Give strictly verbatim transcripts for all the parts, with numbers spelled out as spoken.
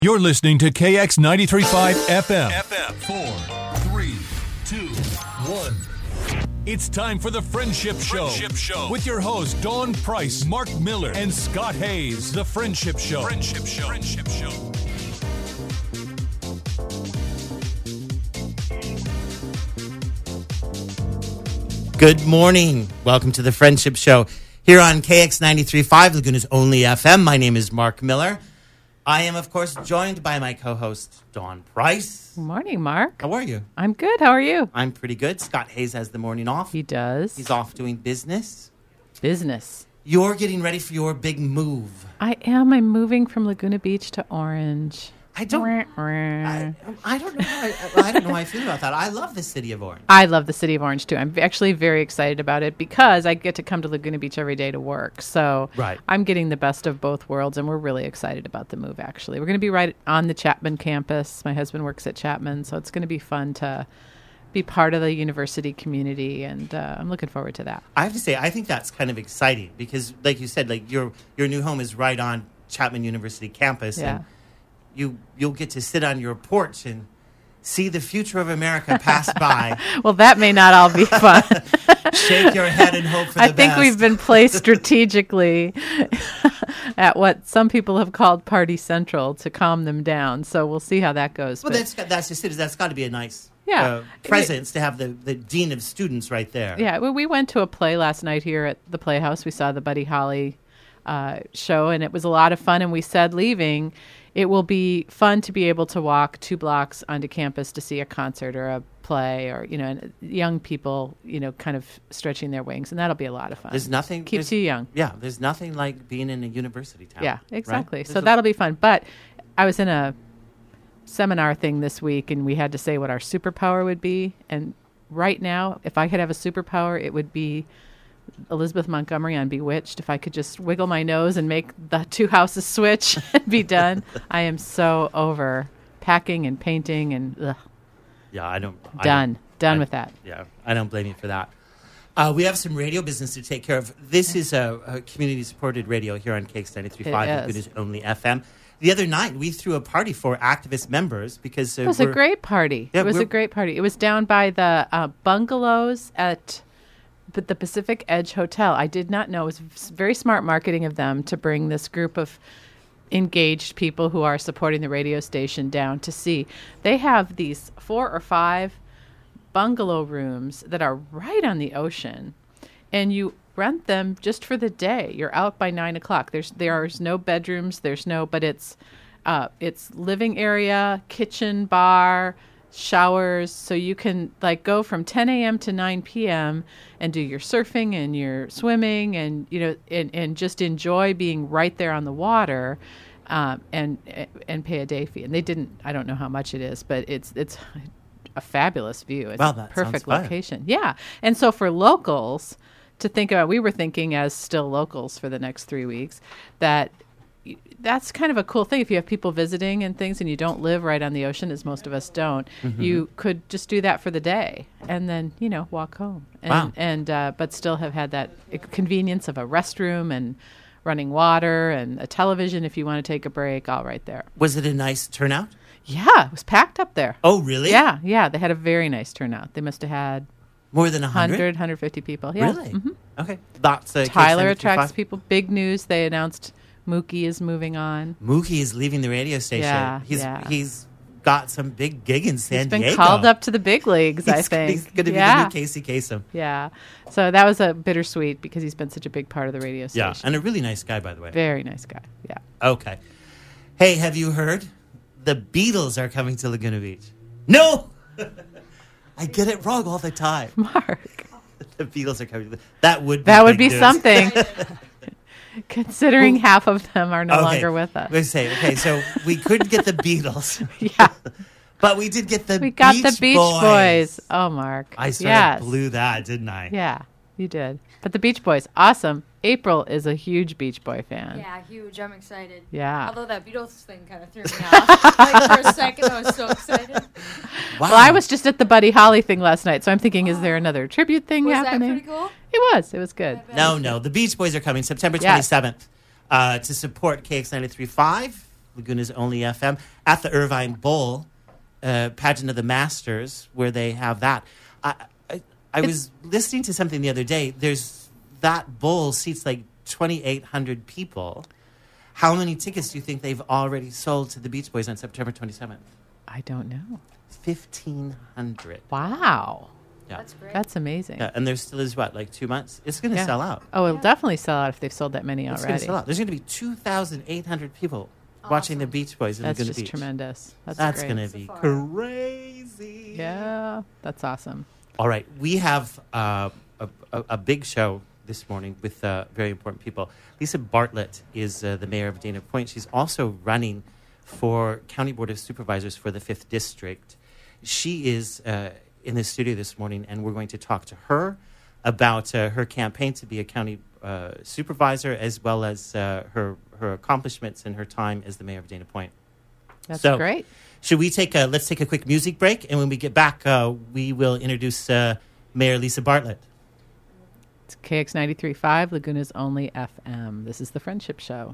You're listening to K X ninety-three point five F M. F M. Four, three, two, one. It's time for the Friendship Show. Friendship Show. With your hosts, Dawn Price, Mark Miller, and Scott Hayes. The Friendship Show. Friendship Show. Friendship Show. Good morning. Welcome to the Friendship Show here on K X ninety-three point five, Laguna's only F M. My name is Mark Miller. I am, of course, joined by my co-host, Dawn Price. Good morning, Mark. How are you? I'm good. How are you? I'm pretty good. Scott Hayes has the morning off. He does. He's off doing business. Business. You're getting ready for your big move. I am. I'm moving from Laguna Beach to Orange. I don't. I, I don't know. How I, I don't know how I feel about that. I love the city of Orange. I love the city of Orange too. I'm actually very excited about it because I get to come to Laguna Beach every day to work. So right. I'm getting the best of both worlds, and we're really excited about the move. Actually, we're going to be right on the Chapman campus. My husband works at Chapman, so it's going to be fun to be part of the university community, and uh, I'm looking forward to that. I have to say, I think that's kind of exciting because, like you said, like your your new home is right on Chapman University campus, yeah. and you you'll get to sit on your porch and see the future of America pass by. Well, that may not all be fun. Shake your head and hope for the I think best. We've been placed strategically at what some people have called Party Central to calm them down. So we'll see how that goes. Well, but that's that's just it. That's got to be a nice yeah. uh, presence to have the, the dean of students right there. Yeah, well, we went to a play last night here at the Playhouse. We saw the Buddy Holly uh, show, and it was a lot of fun. And we said leaving, it will be fun to be able to walk two blocks onto campus to see a concert or a play, or, you know, and young people, you know, kind of stretching their wings, and that'll be a lot of fun. There's nothing keeps there's, you young. Yeah, there's nothing like being in a university town. Yeah, exactly. Right? So a, that'll be fun. But I was in a seminar thing this week, and we had to say what our superpower would be. And right now, if I could have a superpower, it would be Elizabeth Montgomery on Bewitched. If I could just wiggle my nose and make the two houses switch and be done. I am so over packing and painting and ugh. Yeah, I don't. Done. I don't, Done I, with that. Yeah, I don't blame you for that. Uh, we have some radio business to take care of. This is a, a community-supported radio here on K X ninety-three point five, Laguna's only F M. The other night, we threw a party for activist members because uh, it was a great party. Yeah, it was a great party. It was down by the uh, bungalows at But the Pacific Edge Hotel. I did not know. It was very smart marketing of them to bring this group of engaged people who are supporting the radio station down to see. They have these four or five bungalow rooms that are right on the ocean, and you rent them just for the day. You're out by nine o'clock. There's there's no bedrooms. There's no, but it's uh, it's living area, kitchen, bar, showers, so you can like go from ten a.m. to nine p.m. and do your surfing and your swimming, and you know, and, and just enjoy being right there on the water, um, and and pay a day fee. And they didn't. I don't know how much it is, but it's it's a fabulous view. It's wow, a that perfect sounds location. fun. Yeah, and so for locals to think about, we were thinking as still locals for the next three weeks that. That's kind of a cool thing. If you have people visiting and things and you don't live right on the ocean, as most of us don't, mm-hmm. you could just do that for the day and then, you know, walk home. And, wow. and uh, but still have had that convenience of a restroom and running water and a television if you want to take a break, all right there. Was it a nice turnout? Yeah, it was packed up there. Oh, really? Yeah, yeah. They had a very nice turnout. They must have had more than one hundred? one hundred, one hundred fifty people. Yeah. Really? Mm-hmm. Okay. That's uh, Tyler attracts people. Big news. They announced Mookie is moving on. Mookie is leaving the radio station. Yeah, he's yeah. he's got some big gig in San He's been Diego. called up to the big leagues, he's, I think. He's going to be yeah. the new Casey Kasem. Yeah. So that was a bittersweet because he's been such a big part of the radio station. Yeah, and a really nice guy, by the way. Very nice guy. Yeah. Okay. Hey, have you heard? The Beatles are coming to Laguna Beach. No! I get it wrong all the time. Mark. The Beatles are coming. That would be That would be news. something. Considering well, half of them are no okay. longer with us. Let's say, okay, so we couldn't get the Beatles. Yeah. But we did get the We got Beach the Beach Boys. Boys. Oh, Mark. I sort yes. of blew that, didn't I? Yeah, you did. But the Beach Boys, awesome. April is a huge Beach Boy fan. Yeah, huge. I'm excited. Yeah. Although that Beatles thing kind of threw me off. Like for a second, I was so excited. Wow. Well, I was just at the Buddy Holly thing last night, so I'm thinking, is there another tribute thing Was happening? that pretty cool? It was. It was good. No, no. The Beach Boys are coming September Yes. twenty-seventh uh, to support K X ninety-three point five, Laguna's Only F M, at the Irvine Bowl uh, pageant of the Masters, where they have that. I, I, I was listening to something the other day. There's that bowl seats like twenty-eight hundred people. How many tickets do you think they've already sold to the Beach Boys on September twenty-seventh? I don't know. fifteen hundred. Wow. Yeah. That's great. That's amazing. Yeah, and there still is, what, like two months? It's going to Yeah. sell out. Oh, it'll Yeah. definitely sell out if they've sold that many It's going already. to sell out. There's going to be two thousand eight hundred people watching the Beach Boys in That's Laguna just Beach. tremendous. That's, That's great. going to be Safari. crazy. Yeah, that's awesome. All right. We have uh, a, a, a big show this morning with uh, very important people. Lisa Bartlett is uh, the mayor of Dana Point. She's also running for County Board of Supervisors for the fifth District. She is uh, in the studio this morning, and we're going to talk to her about uh, her campaign to be a county uh, supervisor, as well as uh, her her accomplishments and her time as the mayor of Dana Point. That's So, great. Should we take a let's take a quick music break, and when we get back, uh, we will introduce uh, Mayor Lisa Bartlett. It's K X ninety-three point five, Laguna's Only F M. This is The Friendship Show.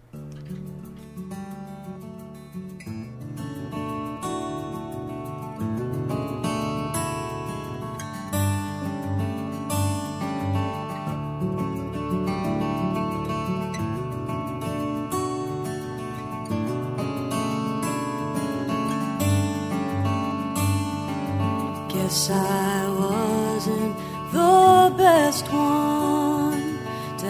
Guess I wasn't the best one to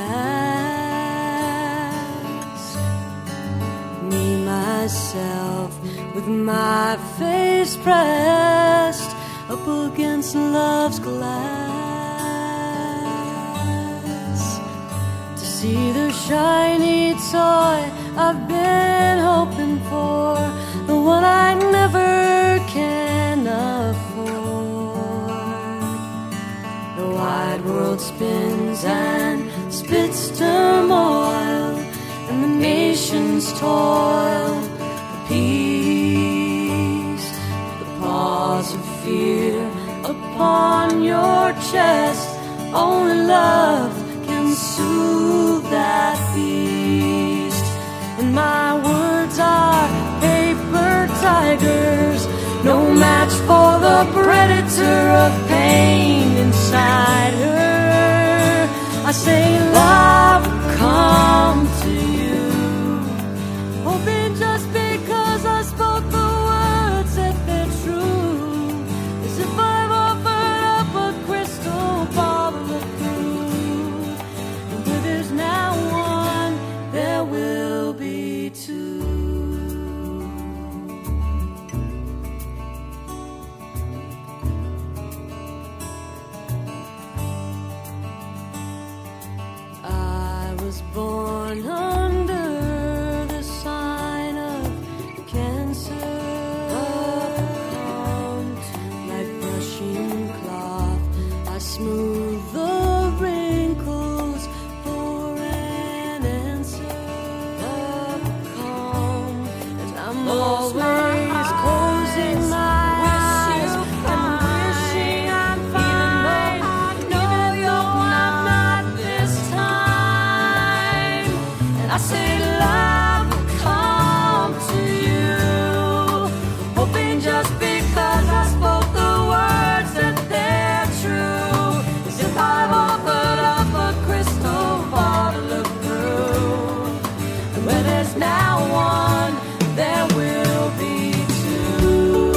ask. Me, myself, with my face pressed up against love's glass, to see the shiny toy I've been hoping for, the one I never can afford. The wide world spins and spits turmoil, and the nations toil for peace. The paws of fear upon your chest, only love can soothe that beast. And my words are paper tigers, no match for the predator of pain inside her. I say love will come to you, hoping just because I spoke the words that they're true, as if I've offered up a crystal ball to look through. And where there's now one, there will be two. I was born under the sign of Cancer, like brushing cloth, I smooth the wrinkles for an answer. Calm, and I'm always closing my eyes and wishing I'm fine, even though I'm not this time. And I say love will come to you, hoping just because I spoke the words that they're true, as if I've offered up a crystal ball to look through. And where there's now one, there will be two.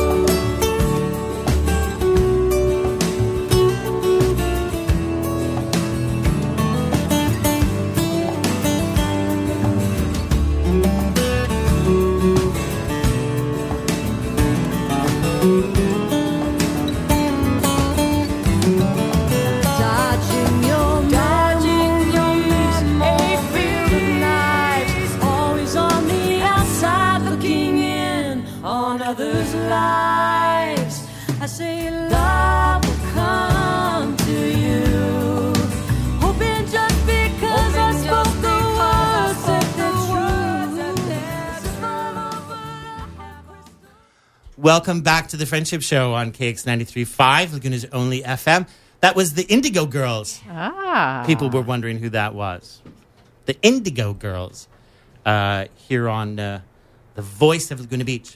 Dodging your dodging your memories, eight-field knives, always on the outside, looking in on others' lives. I say love will come to you, hoping just because I spoke the words that they're true. Welcome back to the Friendship Show on K X ninety-three point five, Laguna's Only F M. That was the Indigo Girls. Ah. People were wondering who that was. The Indigo Girls uh, here on uh, the voice of Laguna Beach.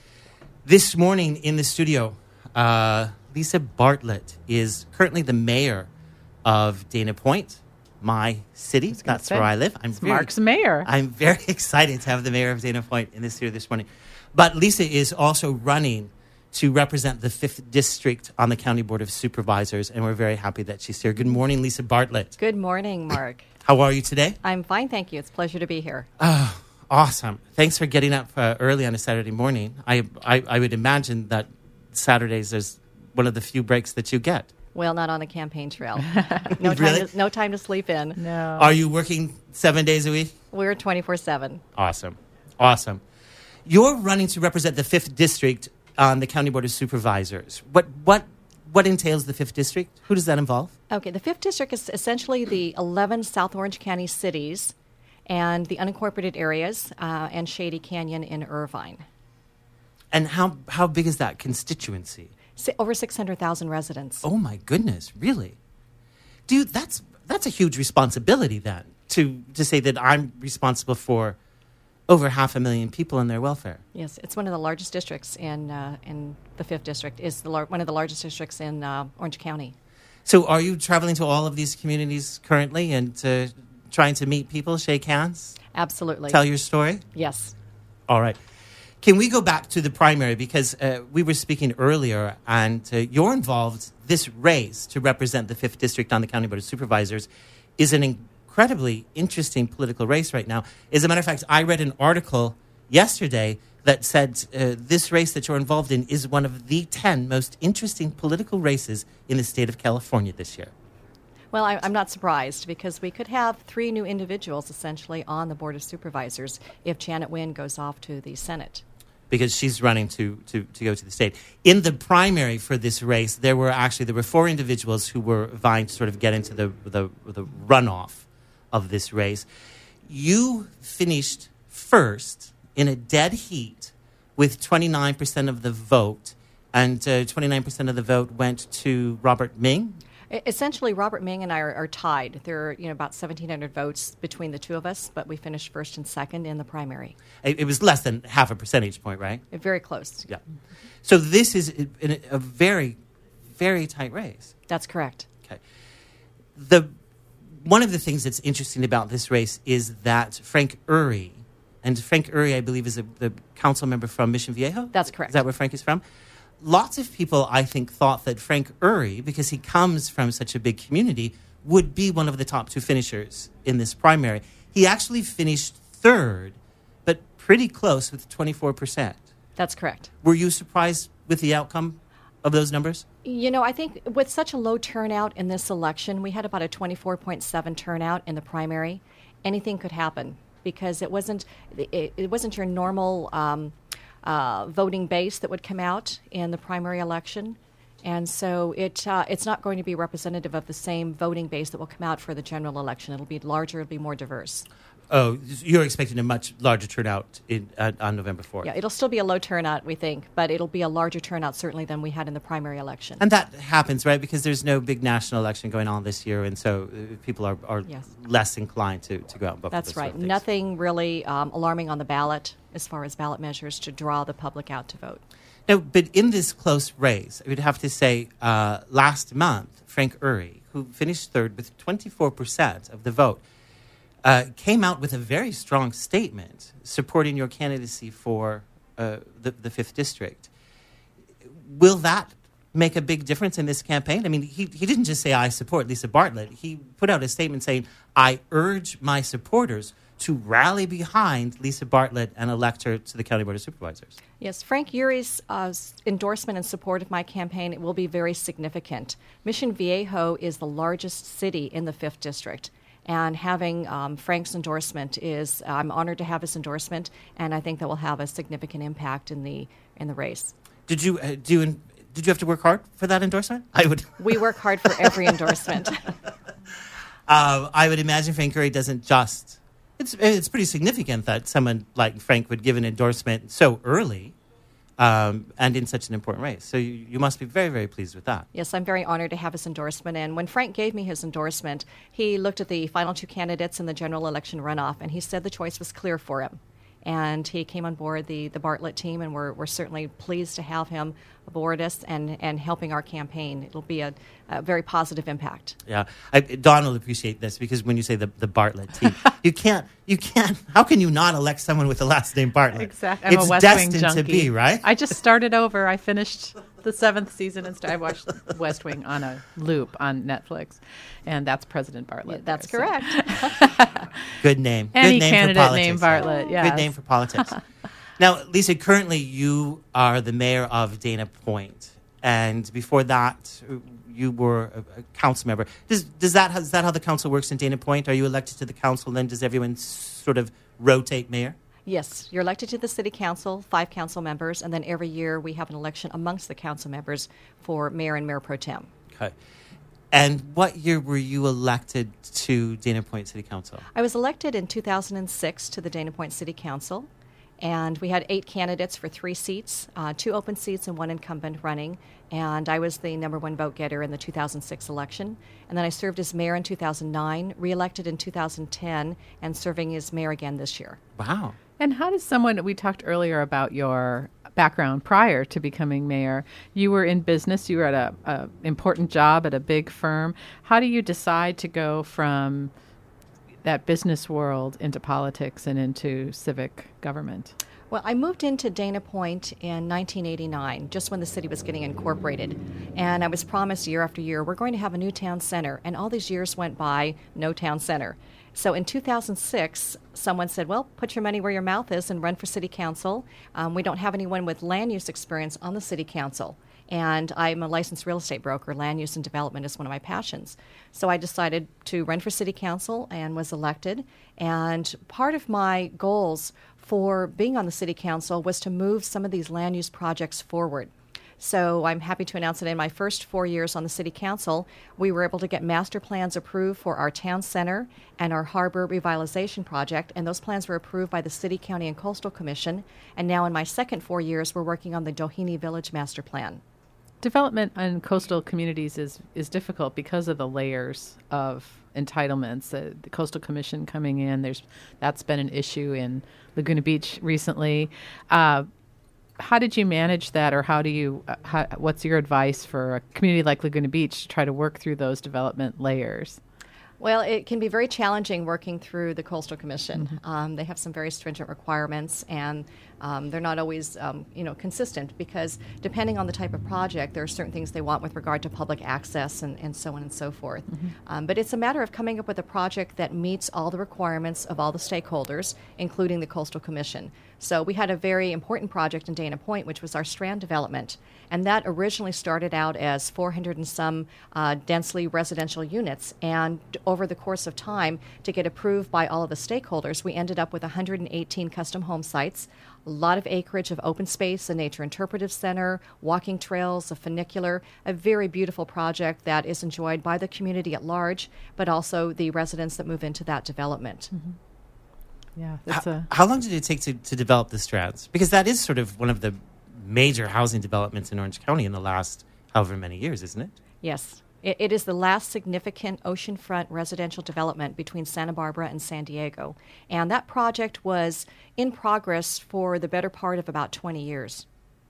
This morning in the studio, uh, Lisa Bartlett is currently the mayor of Dana Point, my city. That's say, where I live. I'm very, Mark's mayor. I'm very excited to have the mayor of Dana Point in the studio this morning. But Lisa is also running to represent the fifth District on the County Board of Supervisors, and we're very happy that she's here. Good morning, Lisa Bartlett. Good morning, Mark. How are you today? I'm fine, thank you. It's a pleasure to be here. Oh, awesome. Thanks for getting up uh, early on a Saturday morning. I, I, I would imagine that Saturdays is one of the few breaks that you get. Well, not on the campaign trail. No Really? time to, no time to sleep in. No. Are you working seven days a week? We're twenty-four seven. Awesome. Awesome. You're running to represent the fifth District on the County Board of Supervisors. What, what, what entails the fifth District? Who does that involve? Okay, the fifth District is essentially the eleven South Orange County cities and the unincorporated areas uh, and Shady Canyon in Irvine. And how, how big is that constituency? Si- over six hundred thousand residents. Oh my goodness, really? Dude, that's that's a huge responsibility then, to to say that I'm responsible for over half a million people and their welfare. Yes, it's one of the largest districts in uh, in the fifth District. Is the lar- one of the largest districts in uh, Orange County. So are you traveling to all of these communities currently and uh, trying to meet people, shake hands, Absolutely. tell your story? Yes. All right. Can we go back to the primary? Because uh, we were speaking earlier, and uh, you're involved. This race to represent the fifth District on the County Board of Supervisors is an incredibly interesting political race right now. As a matter of fact, I read an article yesterday that said uh, this race that you're involved in is one of the ten most interesting political races in the state of California this year. Well, I, I'm not surprised because we could have three new individuals essentially on the Board of Supervisors if Janet Wynn goes off to the Senate. Because she's running to, to, to go to the state. In the primary for this race, there were actually there were four individuals who were vying to sort of get into the the, the runoff of this race. You finished first in a dead heat with twenty-nine percent of the vote, and uh, twenty-nine percent of the vote went to Robert Ming. Essentially, Robert Ming and I are, are tied. There are you know about seventeen hundred votes between the two of us, but we finished first and second in the primary. It, it was less than half a percentage point, right? Very close. Yeah. So this is a, a very, very tight race. That's correct. Okay. The one of the things that's interesting about this race is that Frank Ury, and Frank Ury, I believe, is a, the council member from Mission Viejo. That's correct. Is that where Frank is from? Lots of people, I think, thought that Frank Ury, because he comes from such a big community, would be one of the top two finishers in this primary. He actually finished third, but pretty close with twenty-four percent. That's correct. Were you surprised with the outcome of those numbers? You know, I think with such a low turnout in this election, we had about a twenty-four point seven turnout in the primary. Anything could happen because it wasn't it, it wasn't your normal um, uh, voting base that would come out in the primary election, and so it uh, it's not going to be representative of the same voting base that will come out for the general election. It'll be larger, it'll be more diverse. Oh, you're expecting a much larger turnout in, uh, on November fourth. Yeah, it'll still be a low turnout, we think, but it'll be a larger turnout certainly than we had in the primary election. And that happens, right? Because there's no big national election going on this year, and so uh, people are, are Yes. less inclined to, to go out and vote. That's for those right. sort of things. Nothing really um, alarming on the ballot as far as ballot measures to draw the public out to vote. No, but in this close race, I would have to say uh, last month, Frank Ury, who finished third with twenty-four percent of the vote, uh, came out with a very strong statement supporting your candidacy for uh, the, the fifth District. Will that make a big difference in this campaign? I mean, he, he didn't just say, I support Lisa Bartlett. He put out a statement saying, I urge my supporters to rally behind Lisa Bartlett and elect her to the County Board of Supervisors. Yes, Frank Ury's uh, endorsement and support of my campaign it will be very significant. Mission Viejo is the largest city in the fifth District. And having um, Frank's endorsement is, I'm honored to have his endorsement, and I think that will have a significant impact in the in the race. Did you uh, do? You, did you have to work hard for that endorsement? I would. We work hard for every endorsement. uh, I would imagine Frank Ury doesn't just. It's it's pretty significant that someone like Frank would give an endorsement so early, um, and in such an important race. So you, you must be very, very pleased with that. Yes, I'm very honored to have his endorsement. And when Frank gave me his endorsement, he looked at the final two candidates in the general election runoff, and he said the choice was clear for him. and he came on board the, the Bartlett team, and we're, we're certainly pleased to have him aboard us and, and helping our campaign. It'll be a, a very positive impact. Yeah, I, Don will appreciate this because when you say the, the Bartlett team, you can't, you can't, how can you not elect someone with the last name Bartlett? Exactly. I'm it's a West destined Wing junkie. to be, right? I just started over. I finished the seventh season and st- I watched West Wing on a loop on Netflix, and that's President Bartlett. Yeah, that's there, so. correct. Good name. Any Good name candidate for politics. named Bartlett, yeah. Good name for politics. Now, Lisa, currently you are the mayor of Dana Point, and before that, you were a, a council member. Does does that is that how the council works in Dana Point? Are you elected to the council, then does everyone sort of rotate mayor? Yes, you're elected to the city council, five council members, and then every year we have an election amongst the council members for mayor and mayor pro tem. Okay. And what year were you elected to Dana Point City Council? I was elected in two thousand six to the Dana Point City Council, and we had eight candidates for three seats, uh, two open seats and one incumbent running, and I was the number one vote getter in the two thousand six election. And then I served as mayor in two thousand nine, re-elected in two thousand ten, and serving as mayor again this year. Wow. And how does someone, we talked earlier about your background prior to becoming mayor. You were in business, you were at a, a important job at a big firm. How do you decide to go from that business world into politics and into civic government? Well, I moved into Dana Point in nineteen eighty-nine, just when the city was getting incorporated. And I was promised year after year, we're going to have a new town center. And all these years went by, no town center. So in two thousand six, someone said, well, put your money where your mouth is and run for city council. Um, we don't have anyone with land use experience on the city council. And I'm a licensed real estate broker. Land use and development is one of my passions. So I decided to run for city council and was elected. And part of my goals for being on the city council was to move some of these land use projects forward. So I'm happy to announce that in my first four years on the City Council, we were able to get master plans approved for our town center and our harbor revitalization project, and those plans were approved by the City, County, and Coastal Commission. And now in my second four years, we're working on the Doheny Village Master Plan. Development in coastal communities is, is difficult because of the layers of entitlements. Uh, the Coastal Commission coming in, there's that's been an issue in Laguna Beach recently. Uh, How did you manage that, or how do you? Uh, how, what's your advice for a community like Laguna Beach to try to work through those development layers? Well, it can be very challenging working through the Coastal Commission. Mm-hmm. Um, they have some very stringent requirements, and um, they're not always, um, you know, consistent because depending on the type of project, there are certain things they want with regard to public access and, and so on and so forth. Mm-hmm. Um, but it's a matter of coming up with a project that meets all the requirements of all the stakeholders, including the Coastal Commission. So we had a very important project in Dana Point, which was our Strand development. And that originally started out as four hundred and some uh, densely residential units. And over the course of time, to get approved by all of the stakeholders, we ended up with one hundred eighteen custom home sites, a lot of acreage of open space, a nature interpretive center, walking trails, a funicular, a very beautiful project that is enjoyed by the community at large, but also the residents that move into that development. Mm-hmm. Yeah, that's how, a. how long did it take to, to develop the Strands? Because that is sort of one of the major housing developments in Orange County in the last however many years, isn't it? Yes. It, it is the last significant oceanfront residential development between Santa Barbara and San Diego. And that project was in progress for the better part of about twenty years.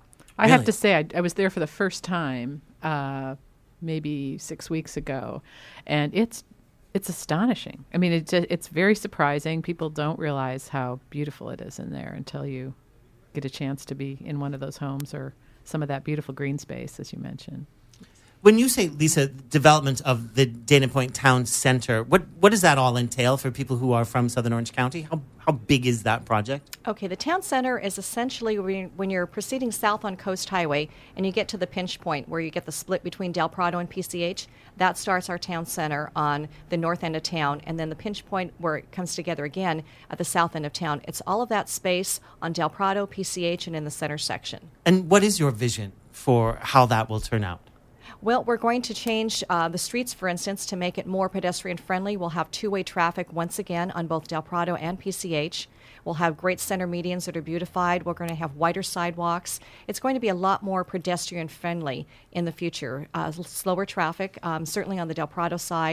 I Really? have to say, I, I was there for the first time, uh, maybe six weeks ago, and it's it's astonishing. I mean, it just, it's very surprising. People don't realize how beautiful it is in there until you get a chance to be in one of those homes or some of that beautiful green space, as you mentioned. When you say, Lisa, development of the Dana Point Town Center, what, what does that all entail for people who are from Southern Orange County? How how big is that project? Okay, the town center is essentially when when you're proceeding south on Coast Highway and you get to the pinch point where you get the split between Del Prado and P C H. That starts our town center on the north end of town, and then the pinch point where it comes together again at the south end of town. It's all of that space on Del Prado, P C H, and in the center section. And what is your vision for how that will turn out? Well, we're going to change uh, the streets, for instance, to make it more pedestrian-friendly. We'll have two-way traffic once again on both Del Prado and P C H. We'll have great center medians that are beautified. We're going to have wider sidewalks. It's going to be a lot more pedestrian-friendly in the future. Uh, slower traffic, um, certainly on the Del Prado side.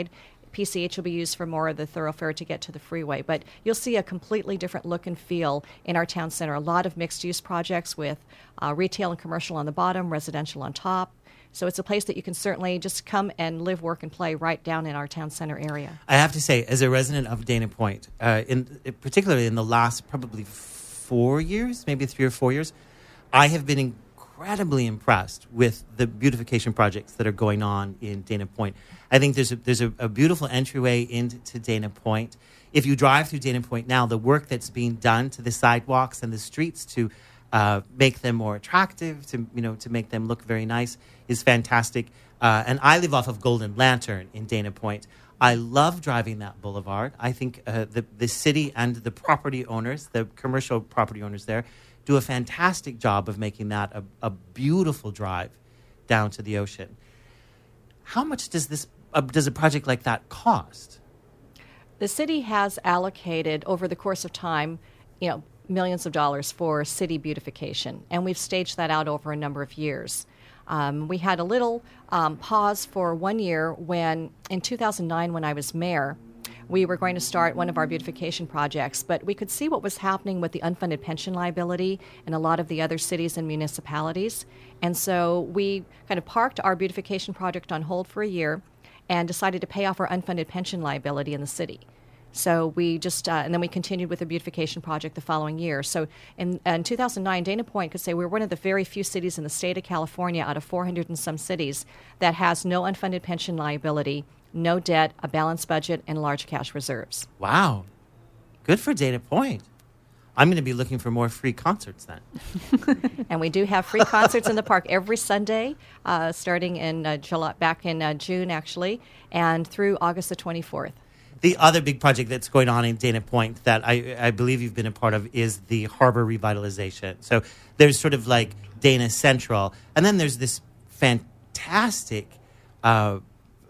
P C H will be used for more of the thoroughfare to get to the freeway. But you'll see a completely different look and feel in our town center. A lot of mixed-use projects with uh, retail and commercial on the bottom, residential on top. So it's a place that you can certainly just come and live, work, and play right down in our town center area. I have to say, as a resident of Dana Point, uh, in particularly in the last probably four years, maybe three or four years, I have been incredibly impressed with the beautification projects that are going on in Dana Point. I think there's a, there's a, a beautiful entryway into Dana Point. If you drive through Dana Point now, the work that's being done to the sidewalks and the streets to uh, make them more attractive, to you know, to make them look very nice, is fantastic. Uh, and I live off of Golden Lantern in Dana Point. I love driving that boulevard. I think uh, the the city and the property owners, the commercial property owners there, do a fantastic job of making that a, a beautiful drive down to the ocean. How much does this uh, does a project like that cost? The city has allocated over the course of time, you know, millions of dollars for city beautification, and we've staged that out over a number of years. Um, we had a little um, pause for one year when, in two thousand nine, when I was mayor, we were going to start one of our beautification projects, but we could see what was happening with the unfunded pension liability in a lot of the other cities and municipalities. And so we kind of parked our beautification project on hold for a year and decided to pay off our unfunded pension liability in the city. So we just, uh, and then we continued with the beautification project the following year. So in, in two thousand nine, Dana Point could say we're one of the very few cities in the state of California out of four hundred and some cities that has no unfunded pension liability, no debt, a balanced budget, and large cash reserves. Wow. Good for Dana Point. I'm going to be looking for more free concerts then. And we do have free concerts in the park every Sunday, uh, starting in uh, July, back in uh, June, actually, and through August the twenty-fourth. The other big project that's going on in Dana Point that I, I believe you've been a part of is the harbor revitalization. So there's sort of like Dana Central, and then there's this fantastic uh,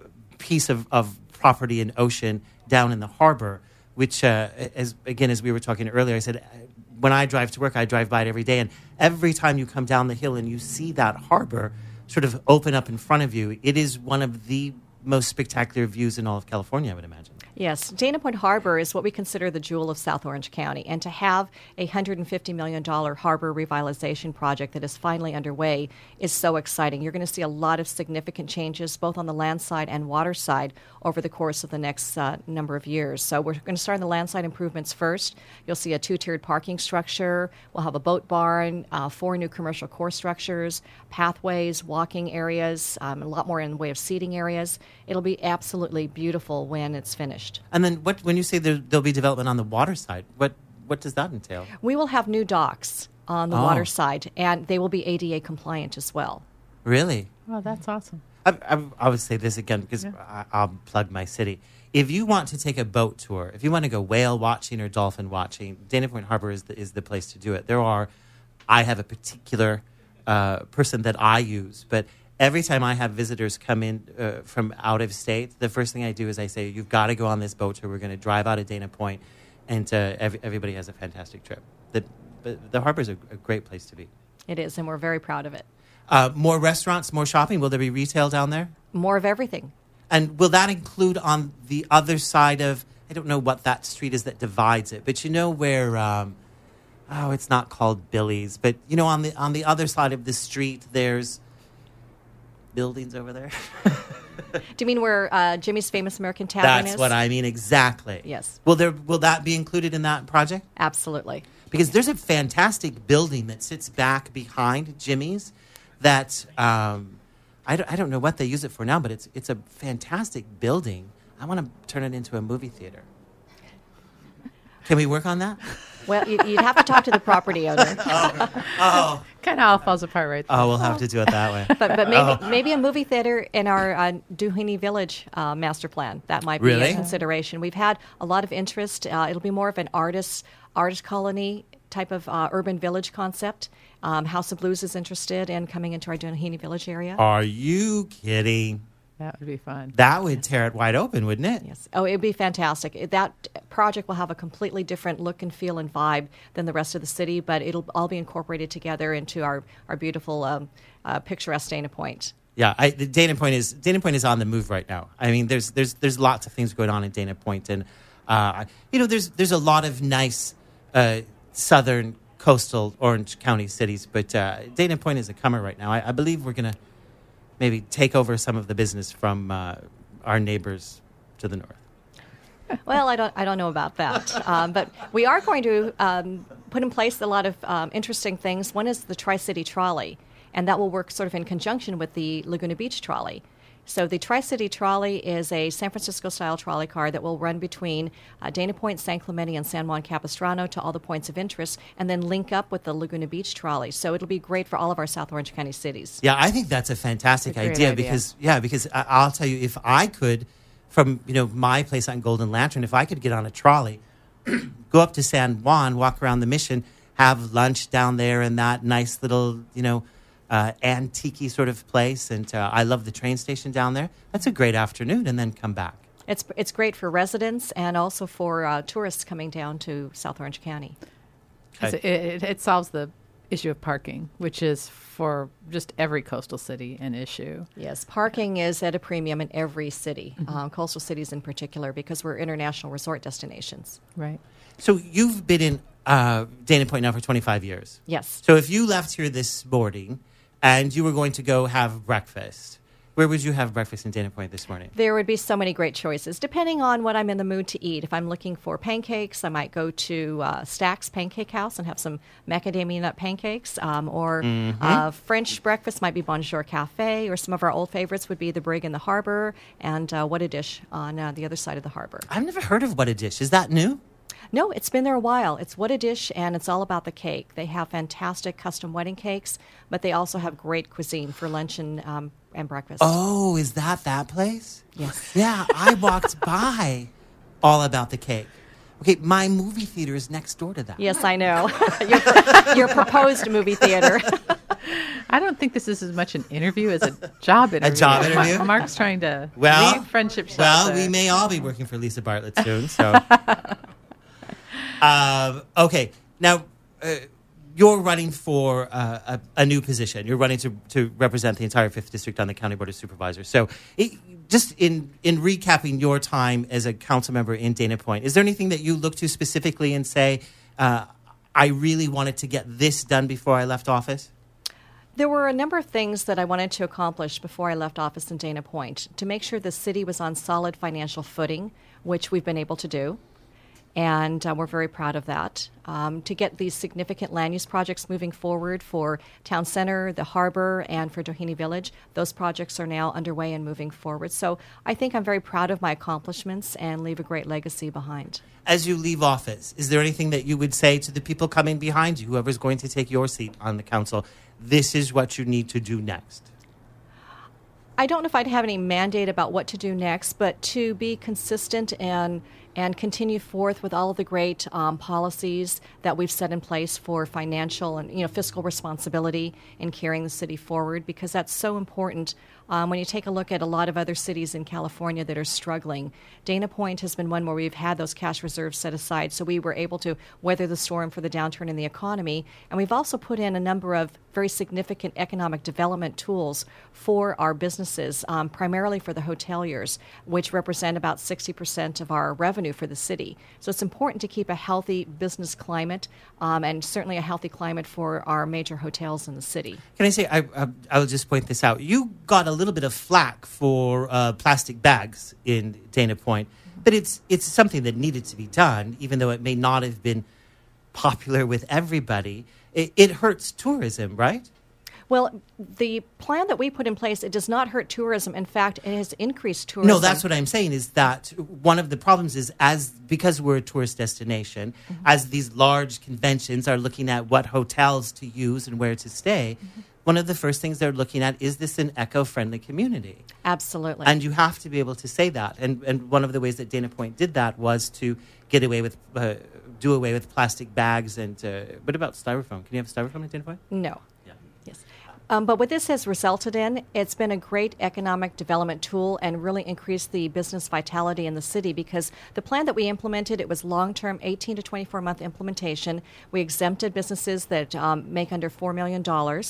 piece of, of property and ocean down in the harbor, which, uh, as again, as we were talking earlier, I said, when I drive to work, I drive by it every day, and every time you come down the hill and you see that harbor sort of open up in front of you, it is one of the most spectacular views in all of California, I would imagine. Yes, Dana Point Harbor is what we consider the jewel of South Orange County, and to have a one hundred fifty million dollars harbor revitalization project that is finally underway is so exciting. You're going to see a lot of significant changes both on the land side and water side over the course of the next uh, number of years. So we're going to start on the land side improvements first. You'll see a two-tiered parking structure. We'll have a boat barn, uh, four new commercial core structures, pathways, walking areas, um, a lot more in the way of seating areas. It'll be absolutely beautiful when it's finished. And then what, when you say there, there'll be development on the water side, what, what does that entail? We will have new docks on the Oh. water side, and they will be A D A compliant as well. Really? Oh, that's awesome. I, I, I would say this again because I, I'll plug my city. If you want to take a boat tour, if you want to go whale watching or dolphin watching, Dana Point Harbor is the, is the place to do it. There are, I have a particular uh, person that I use, but every time I have visitors come in uh, from out of state, the first thing I do is I say, you've got to go on this boat tour. We're going to drive out of Dana Point, and uh, every, everybody has a fantastic trip. The, but the harbor is a, a great place to be. It is, and we're very proud of it. Uh, more restaurants, more shopping. Will there be retail down there? More of everything. And will that include on the other side of, I don't know what that street is that divides it, but you know where, um, oh, it's not called Billy's, but you know on the on the other side of the street, there's buildings over there. Do you mean where uh, Jimmy's Famous American Tavern That's is? what I mean, exactly. Yes. Will there will that be included in that project? Absolutely. Because there's a fantastic building that sits back behind Jimmy's that um, I, don't, I don't know what they use it for now, but it's it's a fantastic building. I want to turn it into a movie theater. Can we work on that? Well, you, you'd have to talk to the property owner. Oh, Kind of all falls apart right there. oh, we'll have to do it that way. But but maybe maybe a movie theater in our uh, Doheny Village uh, master plan. That might be Really? a consideration. We've had a lot of interest. Uh, it'll be more of an artist artist colony type of uh, urban village concept. Um, House of Blues is interested in coming into our Doheny Village area. Are you kidding? That would be fun. That would tear it wide open, wouldn't it? Yes. Oh, it'd be fantastic. It- That project will have a completely different look and feel and vibe than the rest of the city, but it'll all be incorporated together into our, our beautiful um, uh, picturesque Dana Point. Yeah, I, the Dana Point is Dana Point is on the move right now. I mean, there's there's there's lots of things going on in Dana Point, and uh, you know, there's there's a lot of nice uh, southern coastal Orange County cities, but uh, Dana Point is a comer right now. I, I believe we're gonna maybe take over some of the business from uh, our neighbors to the north. Well, I don't, I don't know about that. Um, but we are going to um, put in place a lot of um, interesting things. One is the Tri-City Trolley, and that will work sort of in conjunction with the Laguna Beach Trolley. So the Tri-City Trolley is a San Francisco-style trolley car that will run between uh, Dana Point, San Clemente, and San Juan Capistrano to all the points of interest, and then link up with the Laguna Beach Trolley. So it'll be great for all of our South Orange County cities. Yeah, I think that's a fantastic It's a great idea, idea. because yeah, because I, I'll tell you, if I could, from you know my place on Golden Lantern, if I could get on a trolley, go up to San Juan, walk around the Mission, have lunch down there in that nice little you know uh, antique sort of place, and uh, I love the train station down there. That's a great afternoon, and then come back. It's, it's great for residents and also for uh, tourists coming down to South Orange County. 'Cause It, it, it solves the issue of parking, which is for just every coastal city an issue. Yes, parking is at a premium in every city, uh, coastal cities in particular, because we're international resort destinations. Right. So you've been in uh, Dana Point now for twenty-five years. Yes. So if you left here this morning and you were going to go have breakfast, where would you have breakfast in Dana Point this morning? There would be so many great choices, depending on what I'm in the mood to eat. If I'm looking for pancakes, I might go to uh, Stack's Pancake House and have some macadamia nut pancakes. Um, or Mm-hmm. uh, French breakfast might be Bonjour Cafe, or some of our old favorites would be the Brig in the Harbor and uh, What a Dish on uh, the other side of the harbor. I've never heard of What a Dish. Is that new? No, it's been there a while. It's What a Dish, and it's all about the cake. They have fantastic custom wedding cakes, but they also have great cuisine for lunch and, um, and breakfast. Oh, is that that place? Yes. Yeah, I walked by All About the Cake. Okay, my movie theater is next door to that. Yes, I know. your, pro- your proposed movie theater. I don't think this is as much an interview as a job interview. job interview? Ma- Mark's trying to Well, leave friendship shelter. well, we may all be working for Lisa Bartlett soon, so. um, okay, now uh, you're running for uh, a, a new position. You're running to, to represent the entire fifth District on the County Board of Supervisors. So, it, just in in recapping your time as a council member in Dana Point, is there anything that you look to specifically and say, uh, I really wanted to get this done before I left office? There were a number of things that I wanted to accomplish before I left office in Dana Point to make sure the city was on solid financial footing, which we've been able to do. And uh, we're very proud of that. Um, to get these significant land use projects moving forward for Town Center, the Harbor, and for Doheny Village, those projects are now underway and moving forward. So I think I'm very proud of my accomplishments and leave a great legacy behind. As you leave office, is there anything that you would say to the people coming behind you, whoever's going to take your seat on the council, this is what you need to do next? I don't know if I'd have any mandate about what to do next, but to be consistent and and continue forth with all of the great um, policies that we've set in place for financial and you know fiscal responsibility in carrying the city forward, because that's so important. Um, when you take a look at a lot of other cities in California that are struggling, Dana Point has been one where we've had those cash reserves set aside, so we were able to weather the storm for the downturn in the economy. And we've also put in a number of very significant economic development tools for our businesses, um, primarily for the hoteliers, which represent about sixty percent of our revenue for the city. So it's important to keep a healthy business climate, um, and certainly a healthy climate for our major hotels in the city. Can I say, I, I, I'll just point this out. You got a little bit of flack for uh, plastic bags in Dana Point, but it's it's something that needed to be done, even though it may not have been popular with everybody. It, it hurts tourism, right? Well, the plan that we put in place, it does not hurt tourism. In fact, it has increased tourism. No, that's what I'm saying, is that one of the problems is, as because we're a tourist destination, mm-hmm. as these large conventions are looking at what hotels to use and where to stay, mm-hmm. one of the first things they're looking at, is this an eco-friendly community? Absolutely. And you have to be able to say that. And and one of the ways that Dana Point did that was to get away with, uh, do away with plastic bags. And uh, what about styrofoam? Can you have styrofoam at Dana Point? No. Yeah. Yes. Um, but what this has resulted in, it's been a great economic development tool and really increased the business vitality in the city, because the plan that we implemented, it was long-term, eighteen to twenty-four month implementation. We exempted businesses that um, make under four million dollars.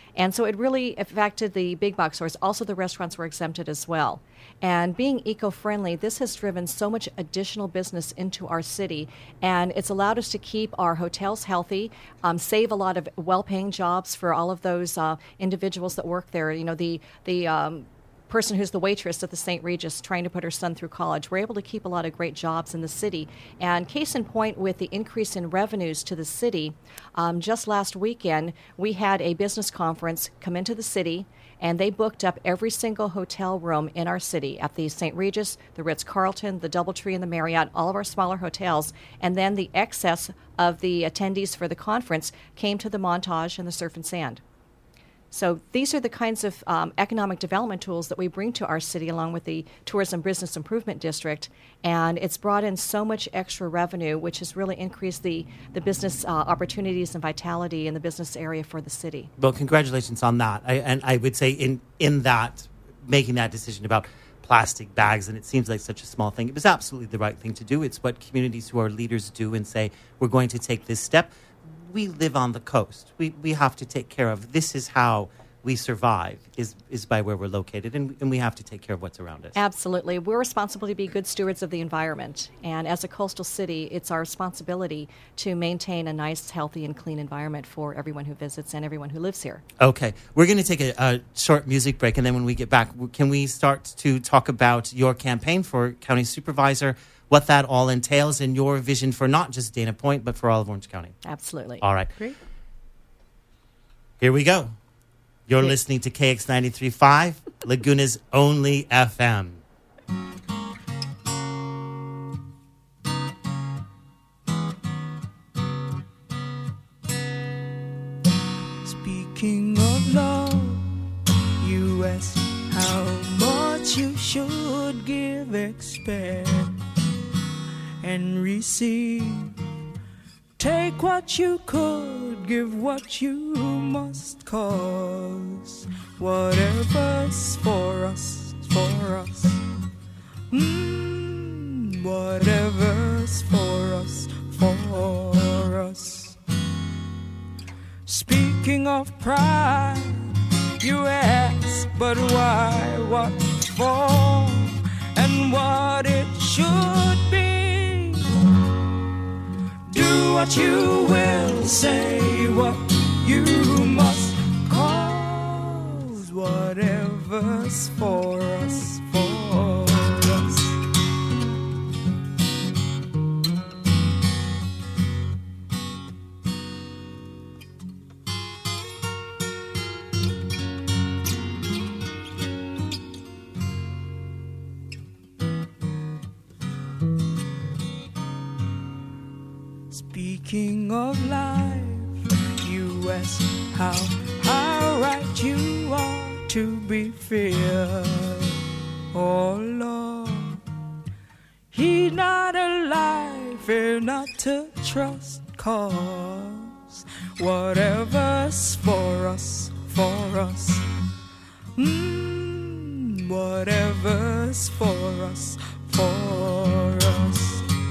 And so it really affected the big box stores. Also, the restaurants were exempted as well. And being eco-friendly, this has driven so much additional business into our city, and it's allowed us to keep our hotels healthy, um, save a lot of well-paying jobs for all of those uh, individuals that work there. You know, the the um, person who's the waitress at the Saint Regis trying to put her son through college. We're able to keep a lot of great jobs in the city. And case in point, with the increase in revenues to the city, um, just last weekend, we had a business conference come into the city, and they booked up every single hotel room in our city at the Saint Regis, the Ritz-Carlton, the DoubleTree, and the Marriott, all of our smaller hotels. And then the excess of the attendees for the conference came to the Montage and the Surf and Sand. So these are the kinds of um, economic development tools that we bring to our city along with the Tourism Business Improvement District. And it's brought in so much extra revenue, which has really increased the, the business uh, opportunities and vitality in the business area for the city. Well, congratulations on that. I, and I would say in, in that, making that decision about plastic bags, and it seems like such a small thing, it was absolutely the right thing to do. It's what communities who are leaders do and say, we're going to take this step. We live on the coast. We we have to take care of. This is how we survive, is is by where we're located, and, and we have to take care of what's around us. Absolutely. We're responsible to be good stewards of the environment. And as a coastal city, it's our responsibility to maintain a nice, healthy, and clean environment for everyone who visits and everyone who lives here. Okay. We're going to take a, a short music break, and then when we get back, can we start to talk about your campaign for county supervisor, what that all entails, and your vision for not just Dana Point, but for all of Orange County? Absolutely. All right. Great. Here we go. You're Yeah. listening to K X ninety-three point five, Laguna's only F M. Speaking of love, you ask how much you should give, expect, and receive. Take what you could, give what you must, cause whatever's for us, for us. Mm, whatever's for us, for us. Speaking of pride, you ask, but why, what for, and what it should be. Do what you will, say what you must, cause whatever's for us, for us. Speaking of life, you ask how, how right you are to be feared. Oh Lord, He's not alive, fear not to trust, cause whatever's for us, for us. Mm, whatever's for us, for us.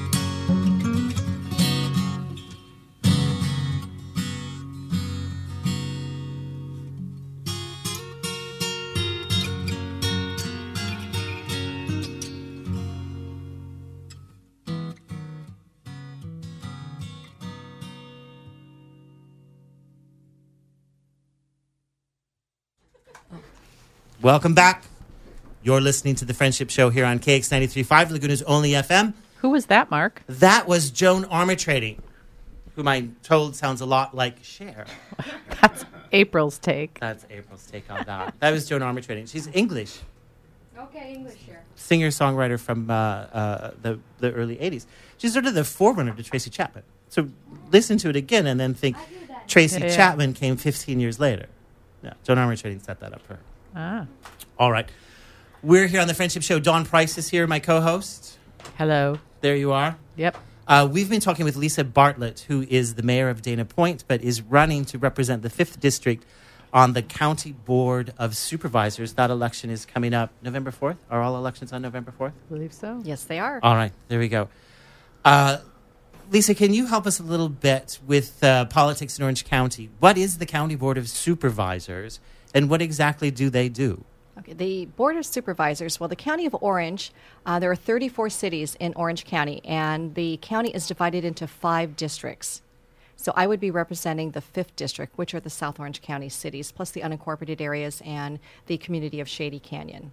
Welcome back. You're listening to The Friendship Show here on K X ninety-three point five, Laguna's only F M. Who was that, Mark? That was Joan Armatrading, whom I'm told sounds a lot like Cher. That's April's take. That's April's take on that. That was Joan Armatrading. She's English. Okay, English here. Singer-songwriter from uh, uh, the, the early eighties. She's sort of the forerunner to Tracy Chapman. So listen to it again and then think Tracy Yeah, yeah. Chapman came fifteen years later. Yeah, Joan Armatrading set that up for her. Ah. All right. We're here on The Friendship Show. Dawn Price is here, my co-host. Hello. There you are. Yep. Uh, we've been talking with Lisa Bartlett, who is the mayor of Dana Point, but is running to represent the fifth District on the County Board of Supervisors. That election is coming up November fourth. Are all elections on November fourth? I believe so. Yes, they are. All right. There we go. Uh, Lisa, can you help us a little bit with uh, politics in Orange County? What is the County Board of Supervisors, and what exactly do they do? Okay, the Board of Supervisors, well, the County of Orange, uh, there are thirty-four cities in Orange County, and the county is divided into five districts. So I would be representing the fifth district, which are the South Orange County cities, plus the unincorporated areas and the community of Shady Canyon.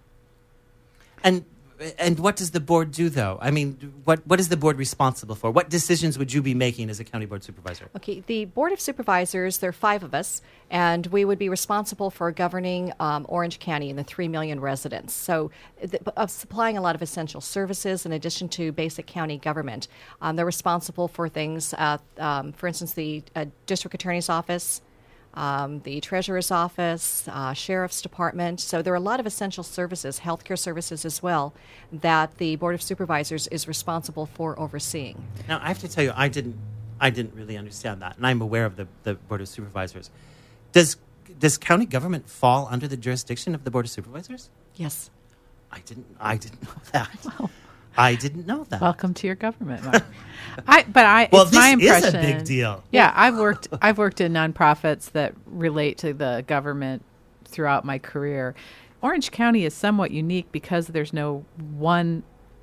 And and what does the board do, though? I mean, what, what is the board responsible for? What decisions would you be making as a county board supervisor? Okay, the Board of Supervisors, there are five of us, and we would be responsible for governing um, Orange County and the three million residents. So th- of supplying a lot of essential services in addition to basic county government. Um, they're responsible for things, uh, um, for instance, the uh, District Attorney's Office, Um, the Treasurer's Office, uh, Sheriff's Department. So there are a lot of essential services, healthcare services as well, that the Board of Supervisors is responsible for overseeing. Now, I have to tell you, I didn't, I didn't really understand that, and I'm aware of the, the Board of Supervisors. Does does county government fall under the jurisdiction of the Board of Supervisors? Yes. I didn't. I didn't know that. Wow. I didn't know that. Welcome to your government, Mark. I, but I, well, it's this my impression. is a big deal. Yeah, I've worked. I've worked in nonprofits that relate to the government throughout my career. Orange County is somewhat unique because there's no one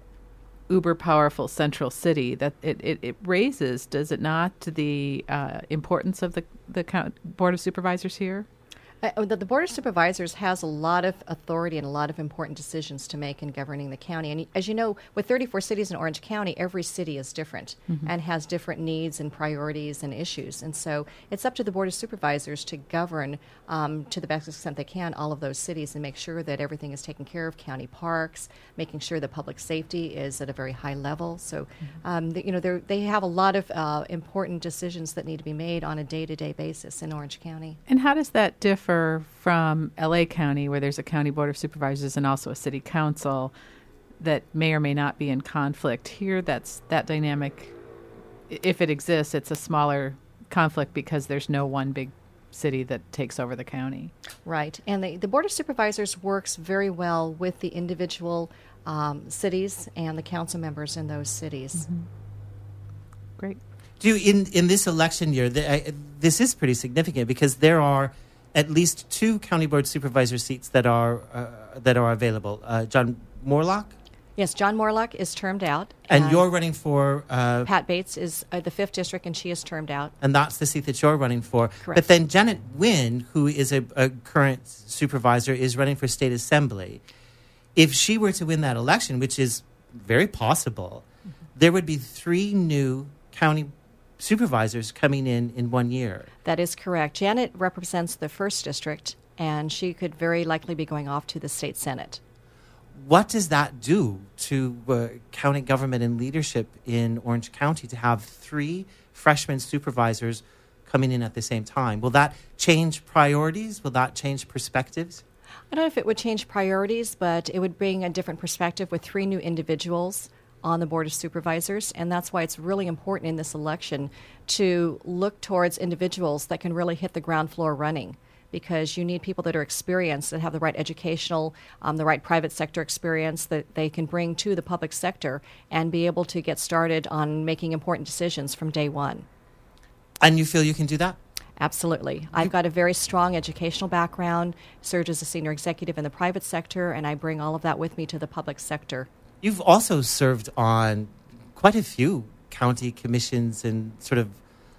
uber powerful central city. That it, it, it raises, does it not, to the uh, importance of the the count, Board of Supervisors here? Uh, the, the Board of Supervisors has a lot of authority and a lot of important decisions to make in governing the county. And as you know, with thirty-four cities in Orange County, every city is different mm-hmm. and has different needs and priorities and issues. And so it's up to the Board of Supervisors to govern um, to the best extent they can all of those cities and make sure that everything is taken care of, county parks, making sure that public safety is at a very high level. So, mm-hmm. um, the, you know, they have a lot of uh, important decisions that need to be made on a day-to-day basis in Orange County. And how does that differ from L A County, where there's a county board of supervisors and also a city council that may or may not be in conflict? Here, that's that dynamic, if it exists, it's a smaller conflict because there's no one big city that takes over the county. Right. And the, the Board of Supervisors works very well with the individual um, cities and the council members in those cities. Mm-hmm. Great. Do you, in, in this election year, the, uh, this is pretty significant because there are at least two county board supervisor seats that are uh, that are available. Uh, John Morlock? Yes, John Morlock is termed out. And, and you're running for... Uh, Pat Bates is uh, the fifth district, and she is termed out. And that's the seat that you're running for. Correct. But then Janet Wynn, who is a, a current supervisor, is running for state assembly. If she were to win that election, which is very possible, mm-hmm. there would be three new county supervisors coming in in one year. That is correct. Janet represents the first district, and she could very likely be going off to the state senate. What does that do to uh, county government and leadership in Orange County to have three freshman supervisors coming in at the same time? Will that change priorities? Will that change perspectives? I don't know if it would change priorities, but it would bring a different perspective with three new individuals on the Board of Supervisors, and that's why it's really important in this election to look towards individuals that can really hit the ground floor running, because you need people that are experienced, that have the right educational, um, the right private sector experience that they can bring to the public sector and be able to get started on making important decisions from day one. And you feel you can do that? Absolutely. I've got a very strong educational background, served as a senior executive in the private sector, and I bring all of that with me to the public sector. You've also served on quite a few county commissions and sort of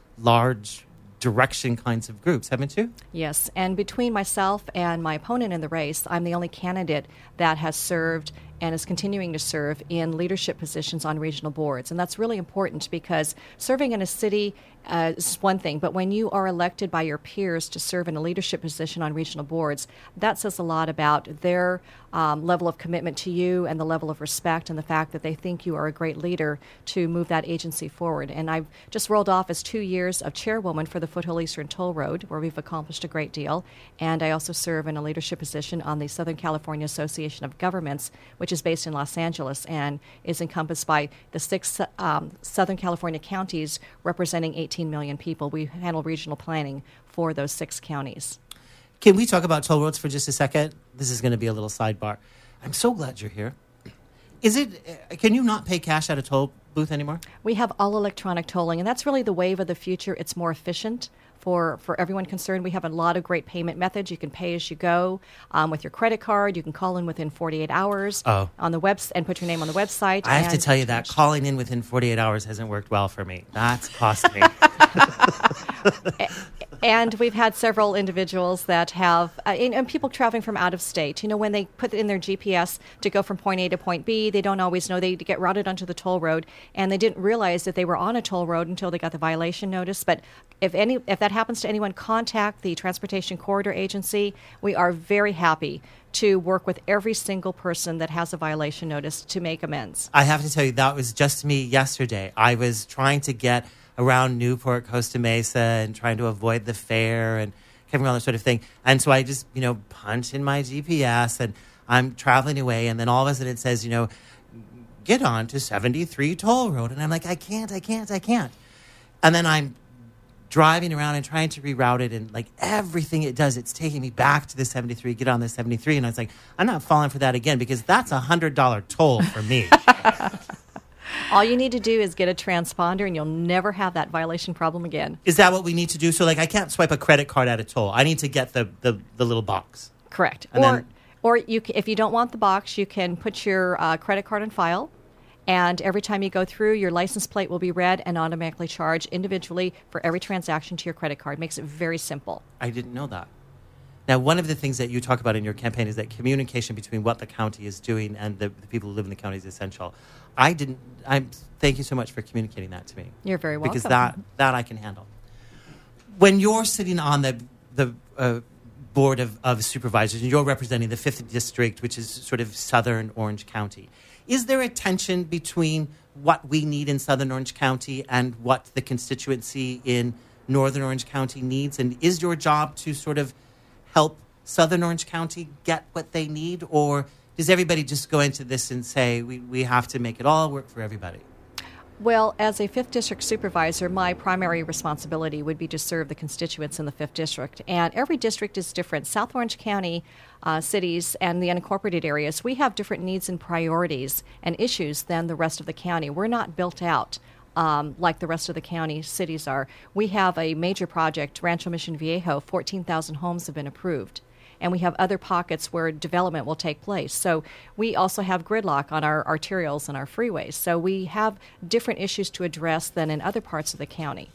large direction kinds of groups, haven't you? Yes, and between myself and my opponent in the race, I'm the only candidate that has served and is continuing to serve in leadership positions on regional boards. And that's really important because serving in a city uh, is one thing, but when you are elected by your peers to serve in a leadership position on regional boards, that says a lot about their um, level of commitment to you and the level of respect and the fact that they think you are a great leader to move that agency forward. And I've just rolled off as two years of chairwoman for the Foothill Eastern Toll Road, where we've accomplished a great deal. And I also serve in a leadership position on the Southern California Association of Governments, which is based in Los Angeles and is encompassed by the six um, Southern California counties representing eighteen million people. We handle regional planning for those six counties. Can we talk about toll roads for just a second? This is going to be a little sidebar. I'm so glad you're here. Is it? Uh, can you not pay cash at a toll booth anymore? We have all electronic tolling, and that's really the wave of the future. It's more efficient for, for everyone concerned. We have a lot of great payment methods. You can pay as you go um, with your credit card. You can call in within forty-eight hours Oh. on the webs and put your name on the website. I have to and- tell you that calling in within forty-eight hours hasn't worked well for me. That's cost me. And we've had several individuals that have, uh, and, and people traveling from out of state. You know, when they put in their G P S to go from point A to point B, they don't always know they get routed onto the toll road, and they didn't realize that they were on a toll road until they got the violation notice. But if any, if that happens to anyone, contact the Transportation Corridor Agency. We are very happy to work with every single person that has a violation notice to make amends. I have to tell you, that was just me yesterday. I was trying to get around Newport, Costa Mesa, and trying to avoid the fair and covering all that sort of thing. And so I just, you know, punch in my G P S, and I'm traveling away, and then all of a sudden it says, you know, get on to seventy-three Toll Road. And I'm like, I can't, I can't, I can't. And then I'm driving around and trying to reroute it, and like everything it does, it's taking me back to the seventy-three, get on the seventy-three. And I was like, I'm not falling for that again, because that's a one hundred dollars toll for me. All you need to do is get a transponder, and you'll never have that violation problem again. Is that what we need to do? So, like, I can't swipe a credit card at a toll. I need to get the, the, the little box. Correct. And or then- or you, c- if you don't want the box, you can put your uh, credit card on file, and every time you go through, your license plate will be read and automatically charged individually for every transaction to your credit card. Makes it very simple. I didn't know that. Now, one of the things that you talk about in your campaign is that communication between what the county is doing and the, the people who live in the county is essential. I didn't. I'm. Thank you so much for communicating that to me. You're very welcome. Because that that I can handle. When you're sitting on the the uh, board of, of supervisors and you're representing the fifth district, which is sort of southern Orange County, is there a tension between what we need in southern Orange County and what the constituency in northern Orange County needs? And is your job to sort of help southern Orange County get what they need, or does everybody just go into this and say we, we have to make it all work for everybody? Well, as a fifth District supervisor, my primary responsibility would be to serve the constituents in the fifth District. And every district is different. South Orange County uh, cities and the unincorporated areas, we have different needs and priorities and issues than the rest of the county. We're not built out um, like the rest of the county cities are. We have a major project, Rancho Mission Viejo, fourteen thousand homes have been approved. And we have other pockets where development will take place. So we also have gridlock on our arterials and our freeways. So we have different issues to address than in other parts of the county.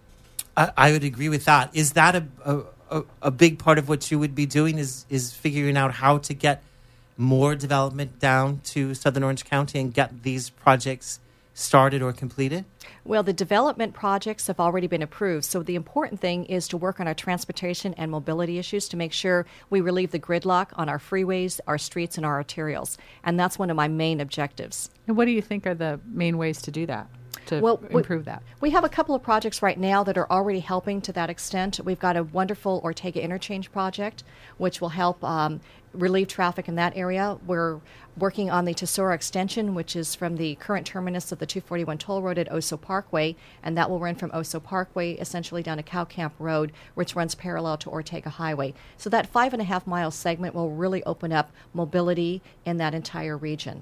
I, I would agree with that. Is that a, a, a big part of what you would be doing is, is figuring out how to get more development down to southern Orange County and get these projects started or completed? Well, the development projects have already been approved, so the important thing is to work on our transportation and mobility issues to make sure we relieve the gridlock on our freeways, our streets, and our arterials. And that's one of my main objectives. And what do you think are the main ways to do that, to Well, we- improve that? We have a couple of projects right now that are already helping to that extent. We've got a wonderful Ortega Interchange project, which will help um, relieve traffic in that area. We're working on the Tesoro extension, which is from the current terminus of the two forty-one toll road at Oso Parkway, and that will run from Oso Parkway essentially down to Cow Camp Road, which runs parallel to Ortega Highway. So that five and a half mile segment will really open up mobility in that entire region.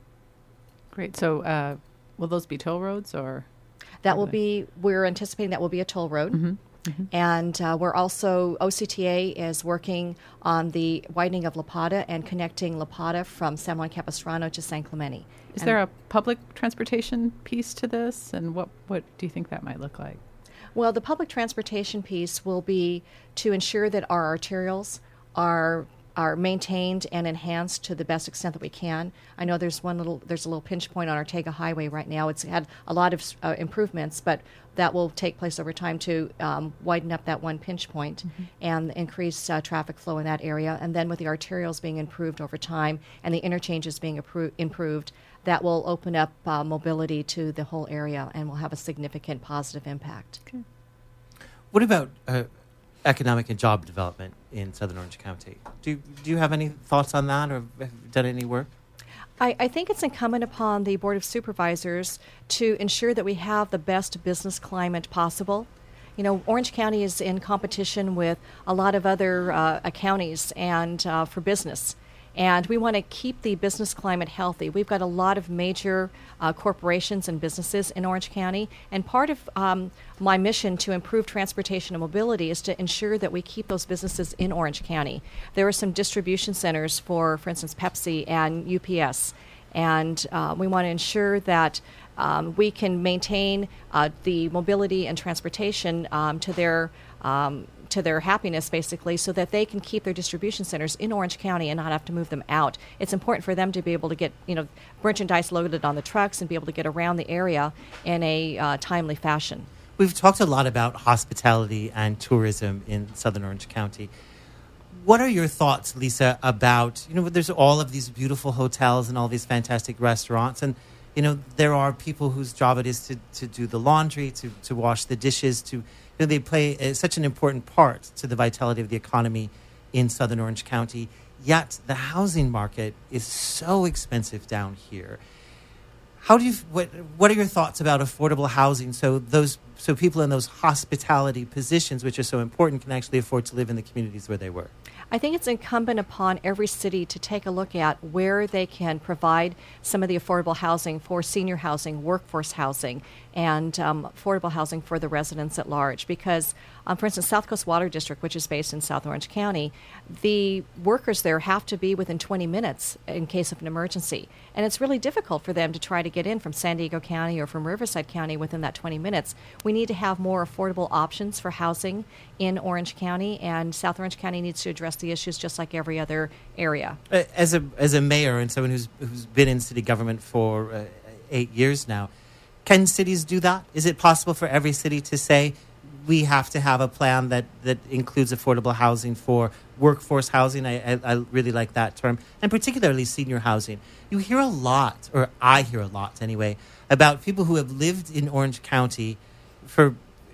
Great. So uh, will those be toll roads or? That will be, we're anticipating that will be a toll road. Mm-hmm. Mm-hmm. And uh, we're also, O C T A is working on the widening of La Plata and connecting La Plata from San Juan Capistrano to San Clemente. Is And- there a public transportation piece to this? And what, what do you think that might look like? Well, the public transportation piece will be to ensure that our arterials are are maintained and enhanced to the best extent that we can. I know there's one little there's a little pinch point on Ortega Highway right now. It's had a lot of uh, improvements, but that will take place over time to um, widen up that one pinch point Mm-hmm. and increase uh, traffic flow in that area. And then with the arterials being improved over time and the interchanges being appro- improved, that will open up uh, mobility to the whole area and will have a significant positive impact. Okay. What about uh, economic and job development in southern Orange County? Do, do you have any thoughts on that, or have you done any work? I, I think it's incumbent upon the Board of Supervisors to ensure that we have the best business climate possible. You know, Orange County is in competition with a lot of other uh, counties and uh, for business. And we want to keep the business climate healthy. We've got a lot of major uh, corporations and businesses in Orange County, and part of um, my mission to improve transportation and mobility is to ensure that we keep those businesses in Orange County. There are some distribution centers for, for instance, Pepsi and U P S, and uh, we want to ensure that um, we can maintain uh, the mobility and transportation um, to their um, to their happiness, basically, so that they can keep their distribution centers in Orange County and not have to move them out. It's important for them to be able to get, you know, merchandise loaded on the trucks and be able to get around the area in a uh, timely fashion. We've talked a lot about hospitality and tourism in Southern Orange County. What are your thoughts, Lisa, about, you know, there's all of these beautiful hotels and all these fantastic restaurants, and, you know, there are people whose job it is to, to do the laundry, to, to wash the dishes, to, you know, they play uh, such an important part to the vitality of the economy in Southern Orange County, yet the housing market is so expensive down here. How do you, what, what are your thoughts about affordable housing so those so people in those hospitality positions, which are so important, can actually afford to live in the communities where they work? I think it's incumbent upon every city to take a look at where they can provide some of the affordable housing for senior housing, workforce housing, and um, affordable housing for the residents at large. Because, um, for instance, South Coast Water District, which is based in South Orange County, the workers there have to be within twenty minutes in case of an emergency. And it's really difficult for them to try to get in from San Diego County or from Riverside County within that twenty minutes. We need to have more affordable options for housing in Orange County, and South Orange County needs to address the issues just like every other area. As a as a mayor and someone who's who's been in city government for uh, eight years now, can cities do that? Is it possible for every city to say, we have to have a plan that, that includes affordable housing for workforce housing? I, I, I really like that term, and particularly senior housing. You hear a lot, or I hear a lot anyway, about people who have lived in Orange County for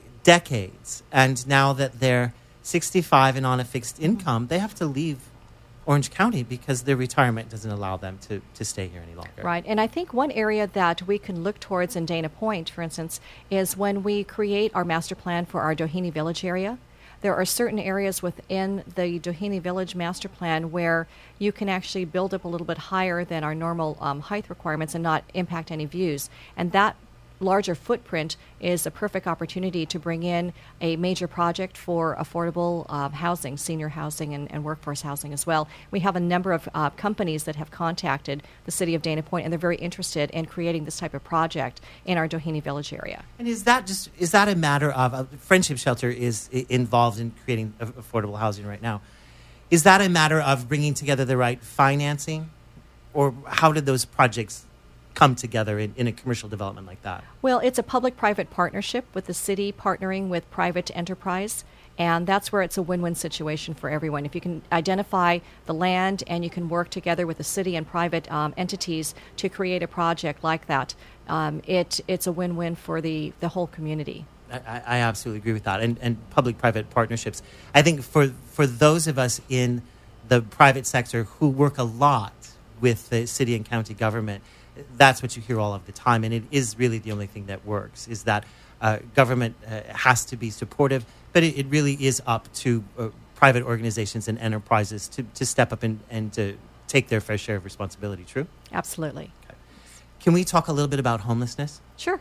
decades, and now that they're sixty-five and on a fixed income, they have to leave Orange County because their retirement doesn't allow them to, to stay here any longer. Right, and I think one area that we can look towards in Dana Point, for instance, is when we create our master plan for our Doheny Village area. There are certain areas within the Doheny Village master plan where you can actually build up a little bit higher than our normal um, height requirements and not impact any views. And that larger footprint is a perfect opportunity to bring in a major project for affordable uh, housing, senior housing, and, and workforce housing as well. We have a number of uh, companies that have contacted the city of Dana Point, and they're very interested in creating this type of project in our Doheny Village area. And is that just is that a matter of uh, Friendship Shelter is i- involved in creating a- affordable housing right now? Is that a matter of bringing together the right financing, or how did those projects come together in, in a commercial development like that? Well, it's a public-private partnership with the city partnering with private enterprise, and that's where it's a win-win situation for everyone. If you can identify the land and you can work together with the city and private um, entities to create a project like that, um, it it's a win-win for the, the whole community. I, I absolutely agree with that. And, and public-private partnerships. I think for, for those of us in the private sector who work a lot with the city and county government, that's what you hear all of the time, and it is really the only thing that works, is that uh, government uh, has to be supportive, but it, it really is up to uh, private organizations and enterprises to, to step up and, and to take their fair share of responsibility. True? Absolutely. Okay. Can we talk a little bit about homelessness? Sure.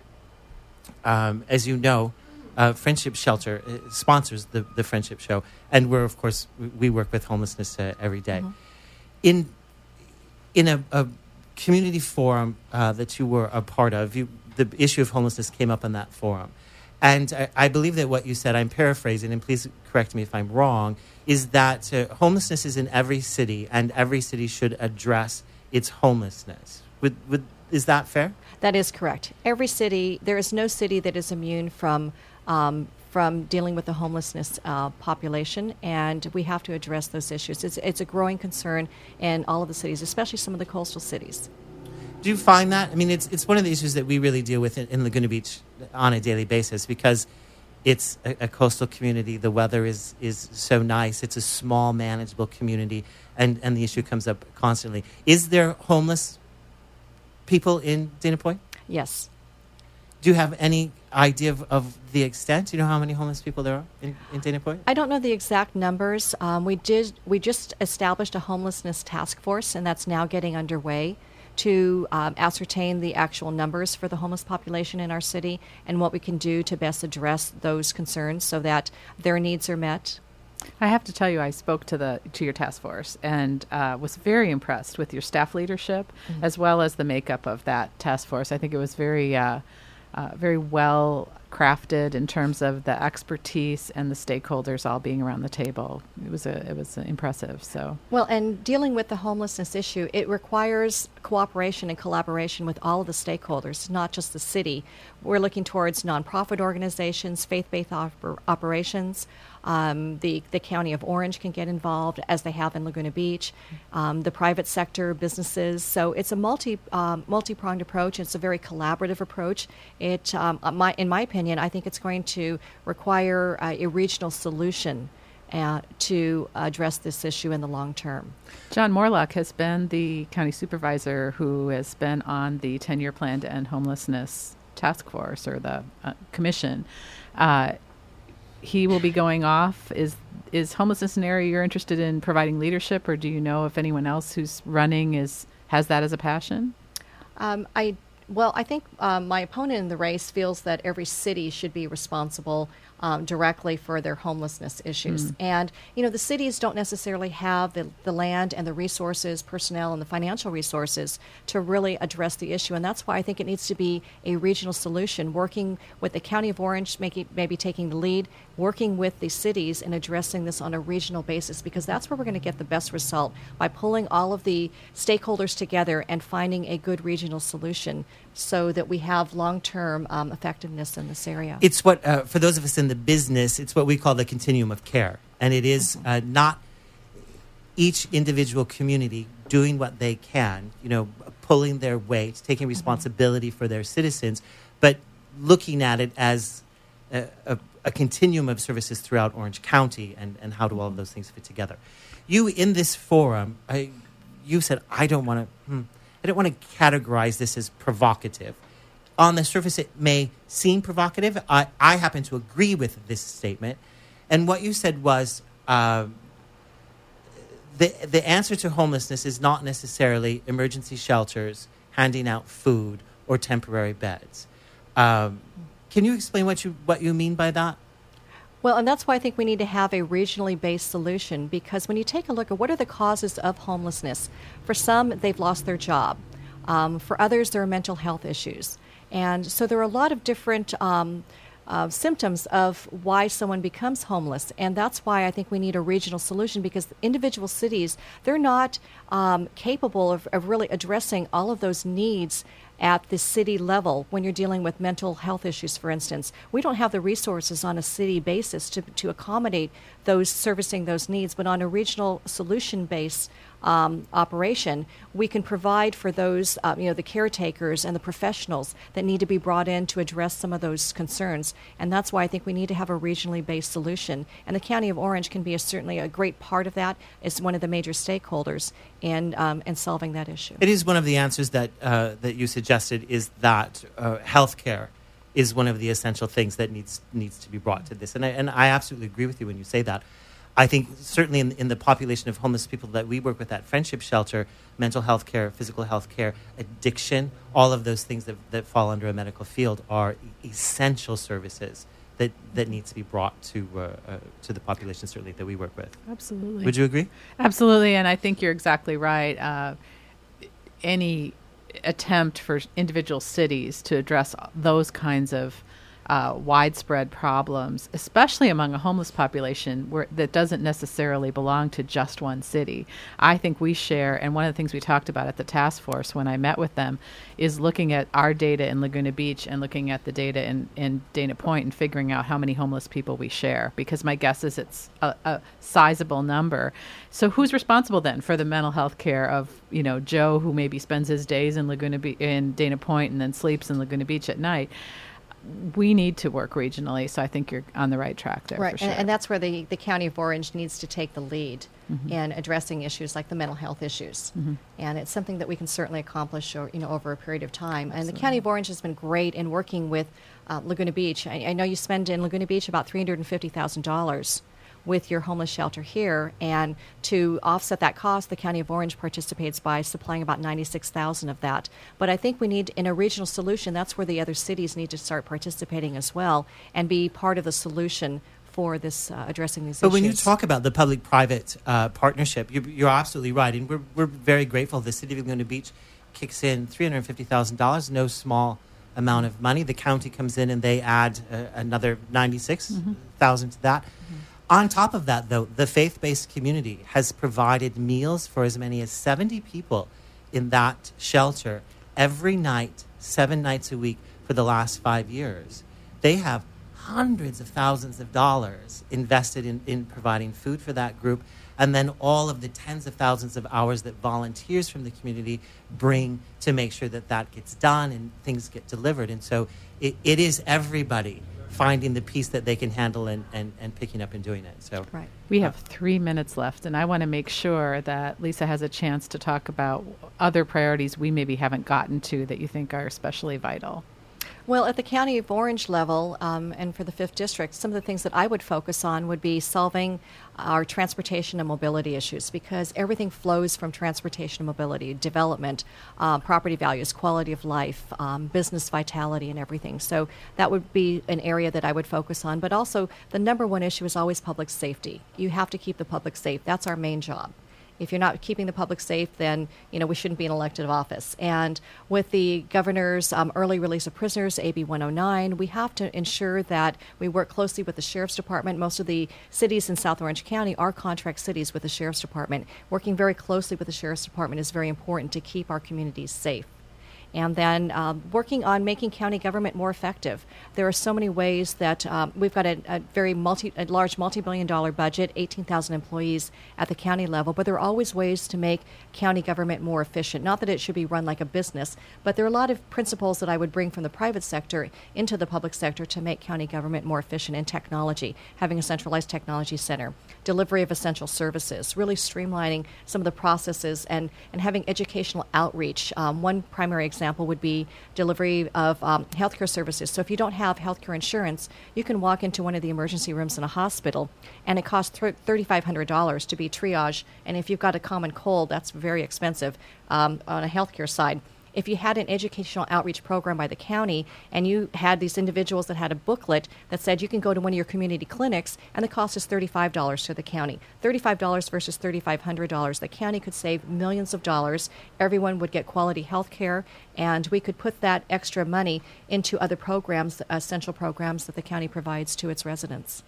Um, as you know, uh, Friendship Shelter uh, sponsors the, the Friendship Show, and we're, of course, we work with homelessness uh, every day. Mm-hmm. In, in a... a community forum uh, that you were a part of, you, the issue of homelessness came up in that forum. And I, I believe that what you said, I'm paraphrasing, and please correct me if I'm wrong, is that uh, homelessness is in every city, and every city should address its homelessness. Would, would, is that fair? That is correct. Every city, there is no city that is immune from um, from dealing with the homelessness uh, population, and we have to address those issues. It's, it's a growing concern in all of the cities, especially some of the coastal cities. Do you find that? I mean, it's it's one of the issues that we really deal with in, in Laguna Beach on a daily basis, because it's a, a coastal community. The weather is, is so nice. It's a small, manageable community, and, and the issue comes up constantly. Is there homeless people in Dana Point? Yes. Do you have any idea of, of the extent? Do you know how many homeless people there are in, in Dana Point? I don't know the exact numbers. Um, we did. We just established a homelessness task force, and that's now getting underway to um, ascertain the actual numbers for the homeless population in our city and what we can do to best address those concerns so that their needs are met. I have to tell you, I spoke to the to your task force and uh, was very impressed with your staff leadership mm-hmm. as well as the makeup of that task force. I think it was very, uh, uh, very well crafted in terms of the expertise and the stakeholders all being around the table. It was a, it was uh, impressive. So well, and dealing with the homelessness issue, it requires cooperation and collaboration with all of the stakeholders, not just the city. We're looking towards nonprofit organizations, faith-based oper- operations. Um, the, the County of Orange can get involved, as they have in Laguna Beach, um, the private sector, businesses. So it's a multi, um, multi-pronged approach. It's a very collaborative approach. It, um, my, in my opinion, I think it's going to require uh, a regional solution uh, to address this issue in the long term. John Morlock has been the county supervisor who has been on the ten-year plan to end homelessness task force or the uh, commission. Uh, He will be going off. Is is homelessness an area you're interested in providing leadership, or do you know if anyone else who's running is has that as a passion? Um, I well, I think um, my opponent in the race feels that every city should be responsible um, directly for their homelessness issues. Mm. And, you know, the cities don't necessarily have the, the land and the resources, personnel, and the financial resources to really address the issue. And that's why I think it needs to be a regional solution, working with the County of Orange, making, maybe taking the lead, working with the cities and addressing this on a regional basis, because that's where we're going to get the best result, by pulling all of the stakeholders together and finding a good regional solution so that we have long-term um, effectiveness in this area. It's what, uh, for those of us in the business, it's what we call the continuum of care. And it is uh, not each individual community doing what they can, you know, pulling their weight, taking responsibility mm-hmm. for their citizens, but looking at it as a, a, a continuum of services throughout Orange County, and, and how do all of those things fit together. You, in this forum, I, you said, I don't want to... Hmm, I don't want to categorize this as provocative. On the surface, it may seem provocative. I, I happen to agree with this statement. And what you said was uh, the, the answer to homelessness is not necessarily emergency shelters, handing out food, or temporary beds. Um, can you explain what you what you mean by that? Well, and that's why I think we need to have a regionally based solution, because when you take a look at what are the causes of homelessness, for some, they've lost their job. Um, for others, there are mental health issues. And so there are a lot of different um, uh, symptoms of why someone becomes homeless. And that's why I think we need a regional solution, because individual cities, they're not um, capable of, of really addressing all of those needs at the city level. When you're dealing with mental health issues, for instance, we don't have the resources on a city basis to, to accommodate those, servicing those needs, but on a regional solution-based um, operation, we can provide for those, uh, you know, the caretakers and the professionals that need to be brought in to address some of those concerns. And that's why I think we need to have a regionally based solution. And the County of Orange can be a, certainly a great part of that, as one of the major stakeholders in, um, in solving that issue. It is one of the answers that, uh, that you suggested, is that uh, healthcare is one of the essential things that needs needs to be brought to this. And I, and I absolutely agree with you when you say that. I think certainly in, in the population of homeless people that we work with at Friendship Shelter, mental health care, physical health care, addiction, all of those things that, that fall under a medical field are essential services that, that need to be brought to uh, uh, to the population, certainly, that we work with. Absolutely. Would you agree? Absolutely, and I think you're exactly right. Uh, any attempt for individual cities to address those kinds of uh, widespread problems, especially among a homeless population where, that doesn't necessarily belong to just one city. I think we share, and one of the things we talked about at the task force when I met with them is looking at our data in Laguna Beach and looking at the data in, in Dana Point and figuring out how many homeless people we share, because my guess is it's a, a sizable number. So who's responsible then for the mental health care of, you know, Joe, who maybe spends his days in Laguna Be- in Dana Point and then sleeps in Laguna Beach at night? we need to work regionally. So I think you're on the right track there. Right, for sure. and, and that's where the, the County of Orange needs to take the lead Mm-hmm. in addressing issues like the mental health issues. Mm-hmm. And it's something that we can certainly accomplish or, you know, over a period of time. Absolutely. And the County of Orange has been great in working with uh, Laguna Beach. I, I know you spend in Laguna Beach about three hundred fifty thousand dollars with your homeless shelter here, and to offset that cost, the County of Orange participates by supplying about ninety-six thousand dollars of that. But I think we need, in a regional solution, that's where the other cities need to start participating as well and be part of the solution for this uh, addressing these but issues. when you talk about the public-private uh, partnership, you're, you're absolutely right, and we're we're very grateful. The City of Laguna Beach kicks in three hundred fifty thousand dollars, no small amount of money. The county comes in and they add uh, another ninety-six thousand mm-hmm. to that. Mm-hmm. On top of that, though, the faith-based community has provided meals for as many as seventy people in that shelter every night, seven nights a week for the last five years. They have hundreds of thousands of dollars invested in, in providing food for that group, and then all of the tens of thousands of hours that volunteers from the community bring to make sure that that gets done and things get delivered. And so it, it is everybody finding the piece that they can handle and, and, and picking up and doing it. So right. We have three minutes left, and I want to make sure that Lisa has a chance to talk about other priorities we maybe haven't gotten to that you think are especially vital. Well, at the County of Orange level, um, and for the fifth District, some of the things that I would focus on would be solving our transportation and mobility issues, because everything flows from transportation and mobility, development, uh, property values, quality of life, um, business vitality, and everything. So that would be an area that I would focus on. But also, the number one issue is always public safety. You have to keep the public safe. That's our main job. If you're not keeping the public safe, then, you know, we shouldn't be in elected office. And with the governor's um, early release of prisoners, A B one oh nine, we have to ensure that we work closely with the Sheriff's Department. Most of the cities in South Orange County are contract cities with the Sheriff's Department. Working very closely with the Sheriff's Department is very important to keep our communities safe. And then um, working on making county government more effective. There are so many ways that um, we've got a, a very multi, a large multi-billion dollar budget, eighteen thousand employees at the county level, but there are always ways to make county government more efficient. Not that it should be run like a business, but there are a lot of principles that I would bring from the private sector into the public sector to make county government more efficient in technology, having a centralized technology center, delivery of essential services, really streamlining some of the processes, and, and having educational outreach. Um, one primary example example would be delivery of um, healthcare services. So if you don't have healthcare insurance, you can walk into one of the emergency rooms in a hospital, and it costs three thousand five hundred dollars to be triaged. And if you've got a common cold, that's very expensive um, on a healthcare side. If you had an educational outreach program by the county and you had these individuals that had a booklet that said you can go to one of your community clinics and the cost is thirty-five dollars to the county, thirty-five dollars versus three thousand five hundred dollars, the county could save millions of dollars. Everyone would get quality health care, and we could put that extra money into other programs, essential programs that the county provides to its residents.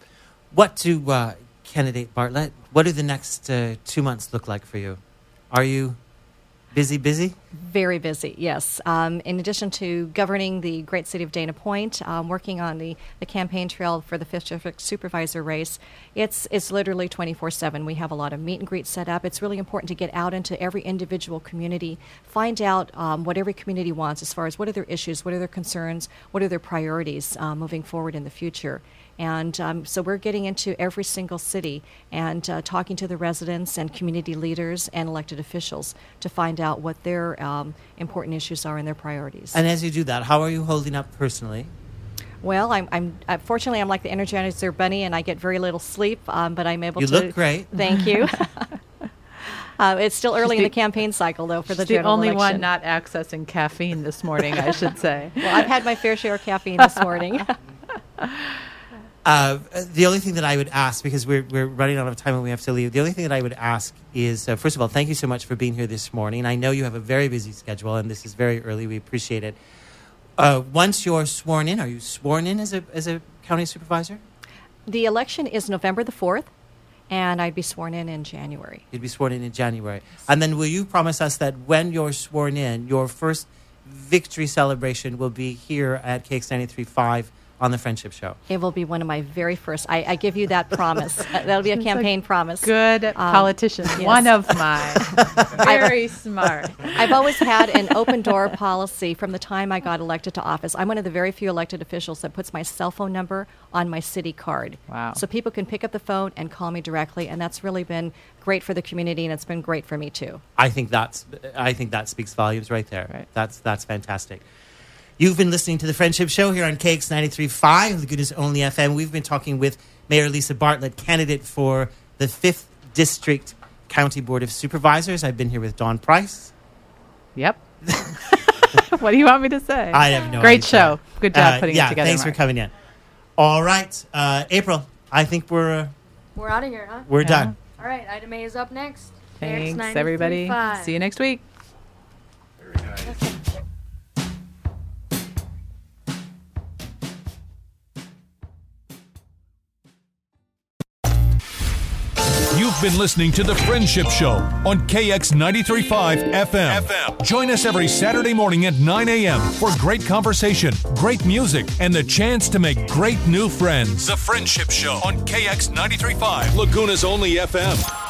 What do, uh, candidate Bartlett, what do the next uh, two months look like for you? Are you busy, busy? Very busy, yes. Um, in addition to governing the great city of Dana Point, um, working on the, the campaign trail for the fifth District Supervisor race, it's it's literally twenty-four seven. We have a lot of meet and greet set up. It's really important to get out into every individual community, find out um, what every community wants as far as what are their issues, what are their concerns, what are their priorities uh, moving forward in the future. And um, so we're getting into every single city and uh, talking to the residents and community leaders and elected officials to find out what their um, important issues are and their priorities. And as you do that, how are you holding up personally? Well, I'm, I'm uh, fortunately I'm like the Energizer Bunny, and I get very little sleep, um, but I'm able you to. You look great. Thank you. uh, it's still early She's in the campaign cycle, though, for the She's the general only election. one not accessing caffeine this morning, I should say. Well, I've had my fair share of caffeine this morning. Uh, the only thing that I would ask, because we're we're running out of time and we have to leave, the only thing that I would ask is, uh, first of all, thank you so much for being here this morning. I know you have a very busy schedule, and this is very early. We appreciate it. Uh, once you're sworn in, are you sworn in as a as a county supervisor? The election is November the fourth, and I'd be sworn in in January. You'd be sworn in in January. And then will you promise us that when you're sworn in, your first victory celebration will be here at K X ninety-three point five on the Friendship Show? It will be one of my very first. I, I give you that promise. Uh, That'll be a campaign promise. Good Um, politician. yes. One of mine. Very smart. I've always had an open door policy from the time I got elected to office. I'm one of the very few elected officials that puts my cell phone number on my city card. Wow. So people can pick up the phone and call me directly, and that's really been great for the community, and it's been great for me too. I think that's I think that speaks volumes right there. Right. That's that's fantastic. You've been listening to the Friendship Show here on K X ninety-three point five, Laguna's Only F M. We've been talking with Mayor Lisa Bartlett, candidate for the fifth District County Board of Supervisors. I've been here with Dawn Price. Yep. What do you want me to say? I have no Great idea. show. Good job Uh, putting yeah, it together. thanks Mark. for coming in. All right, uh, April, I think we're uh, We're out of here, huh? we're Yeah. done. All right, item A is up next. Thanks, everybody. See you next week. You've been listening to The Friendship Show on K X ninety-three point five F M. Join us every Saturday morning at nine a.m. for great conversation, great music, and the chance to make great new friends. The Friendship Show on K X ninety-three point five, Laguna's Only F M.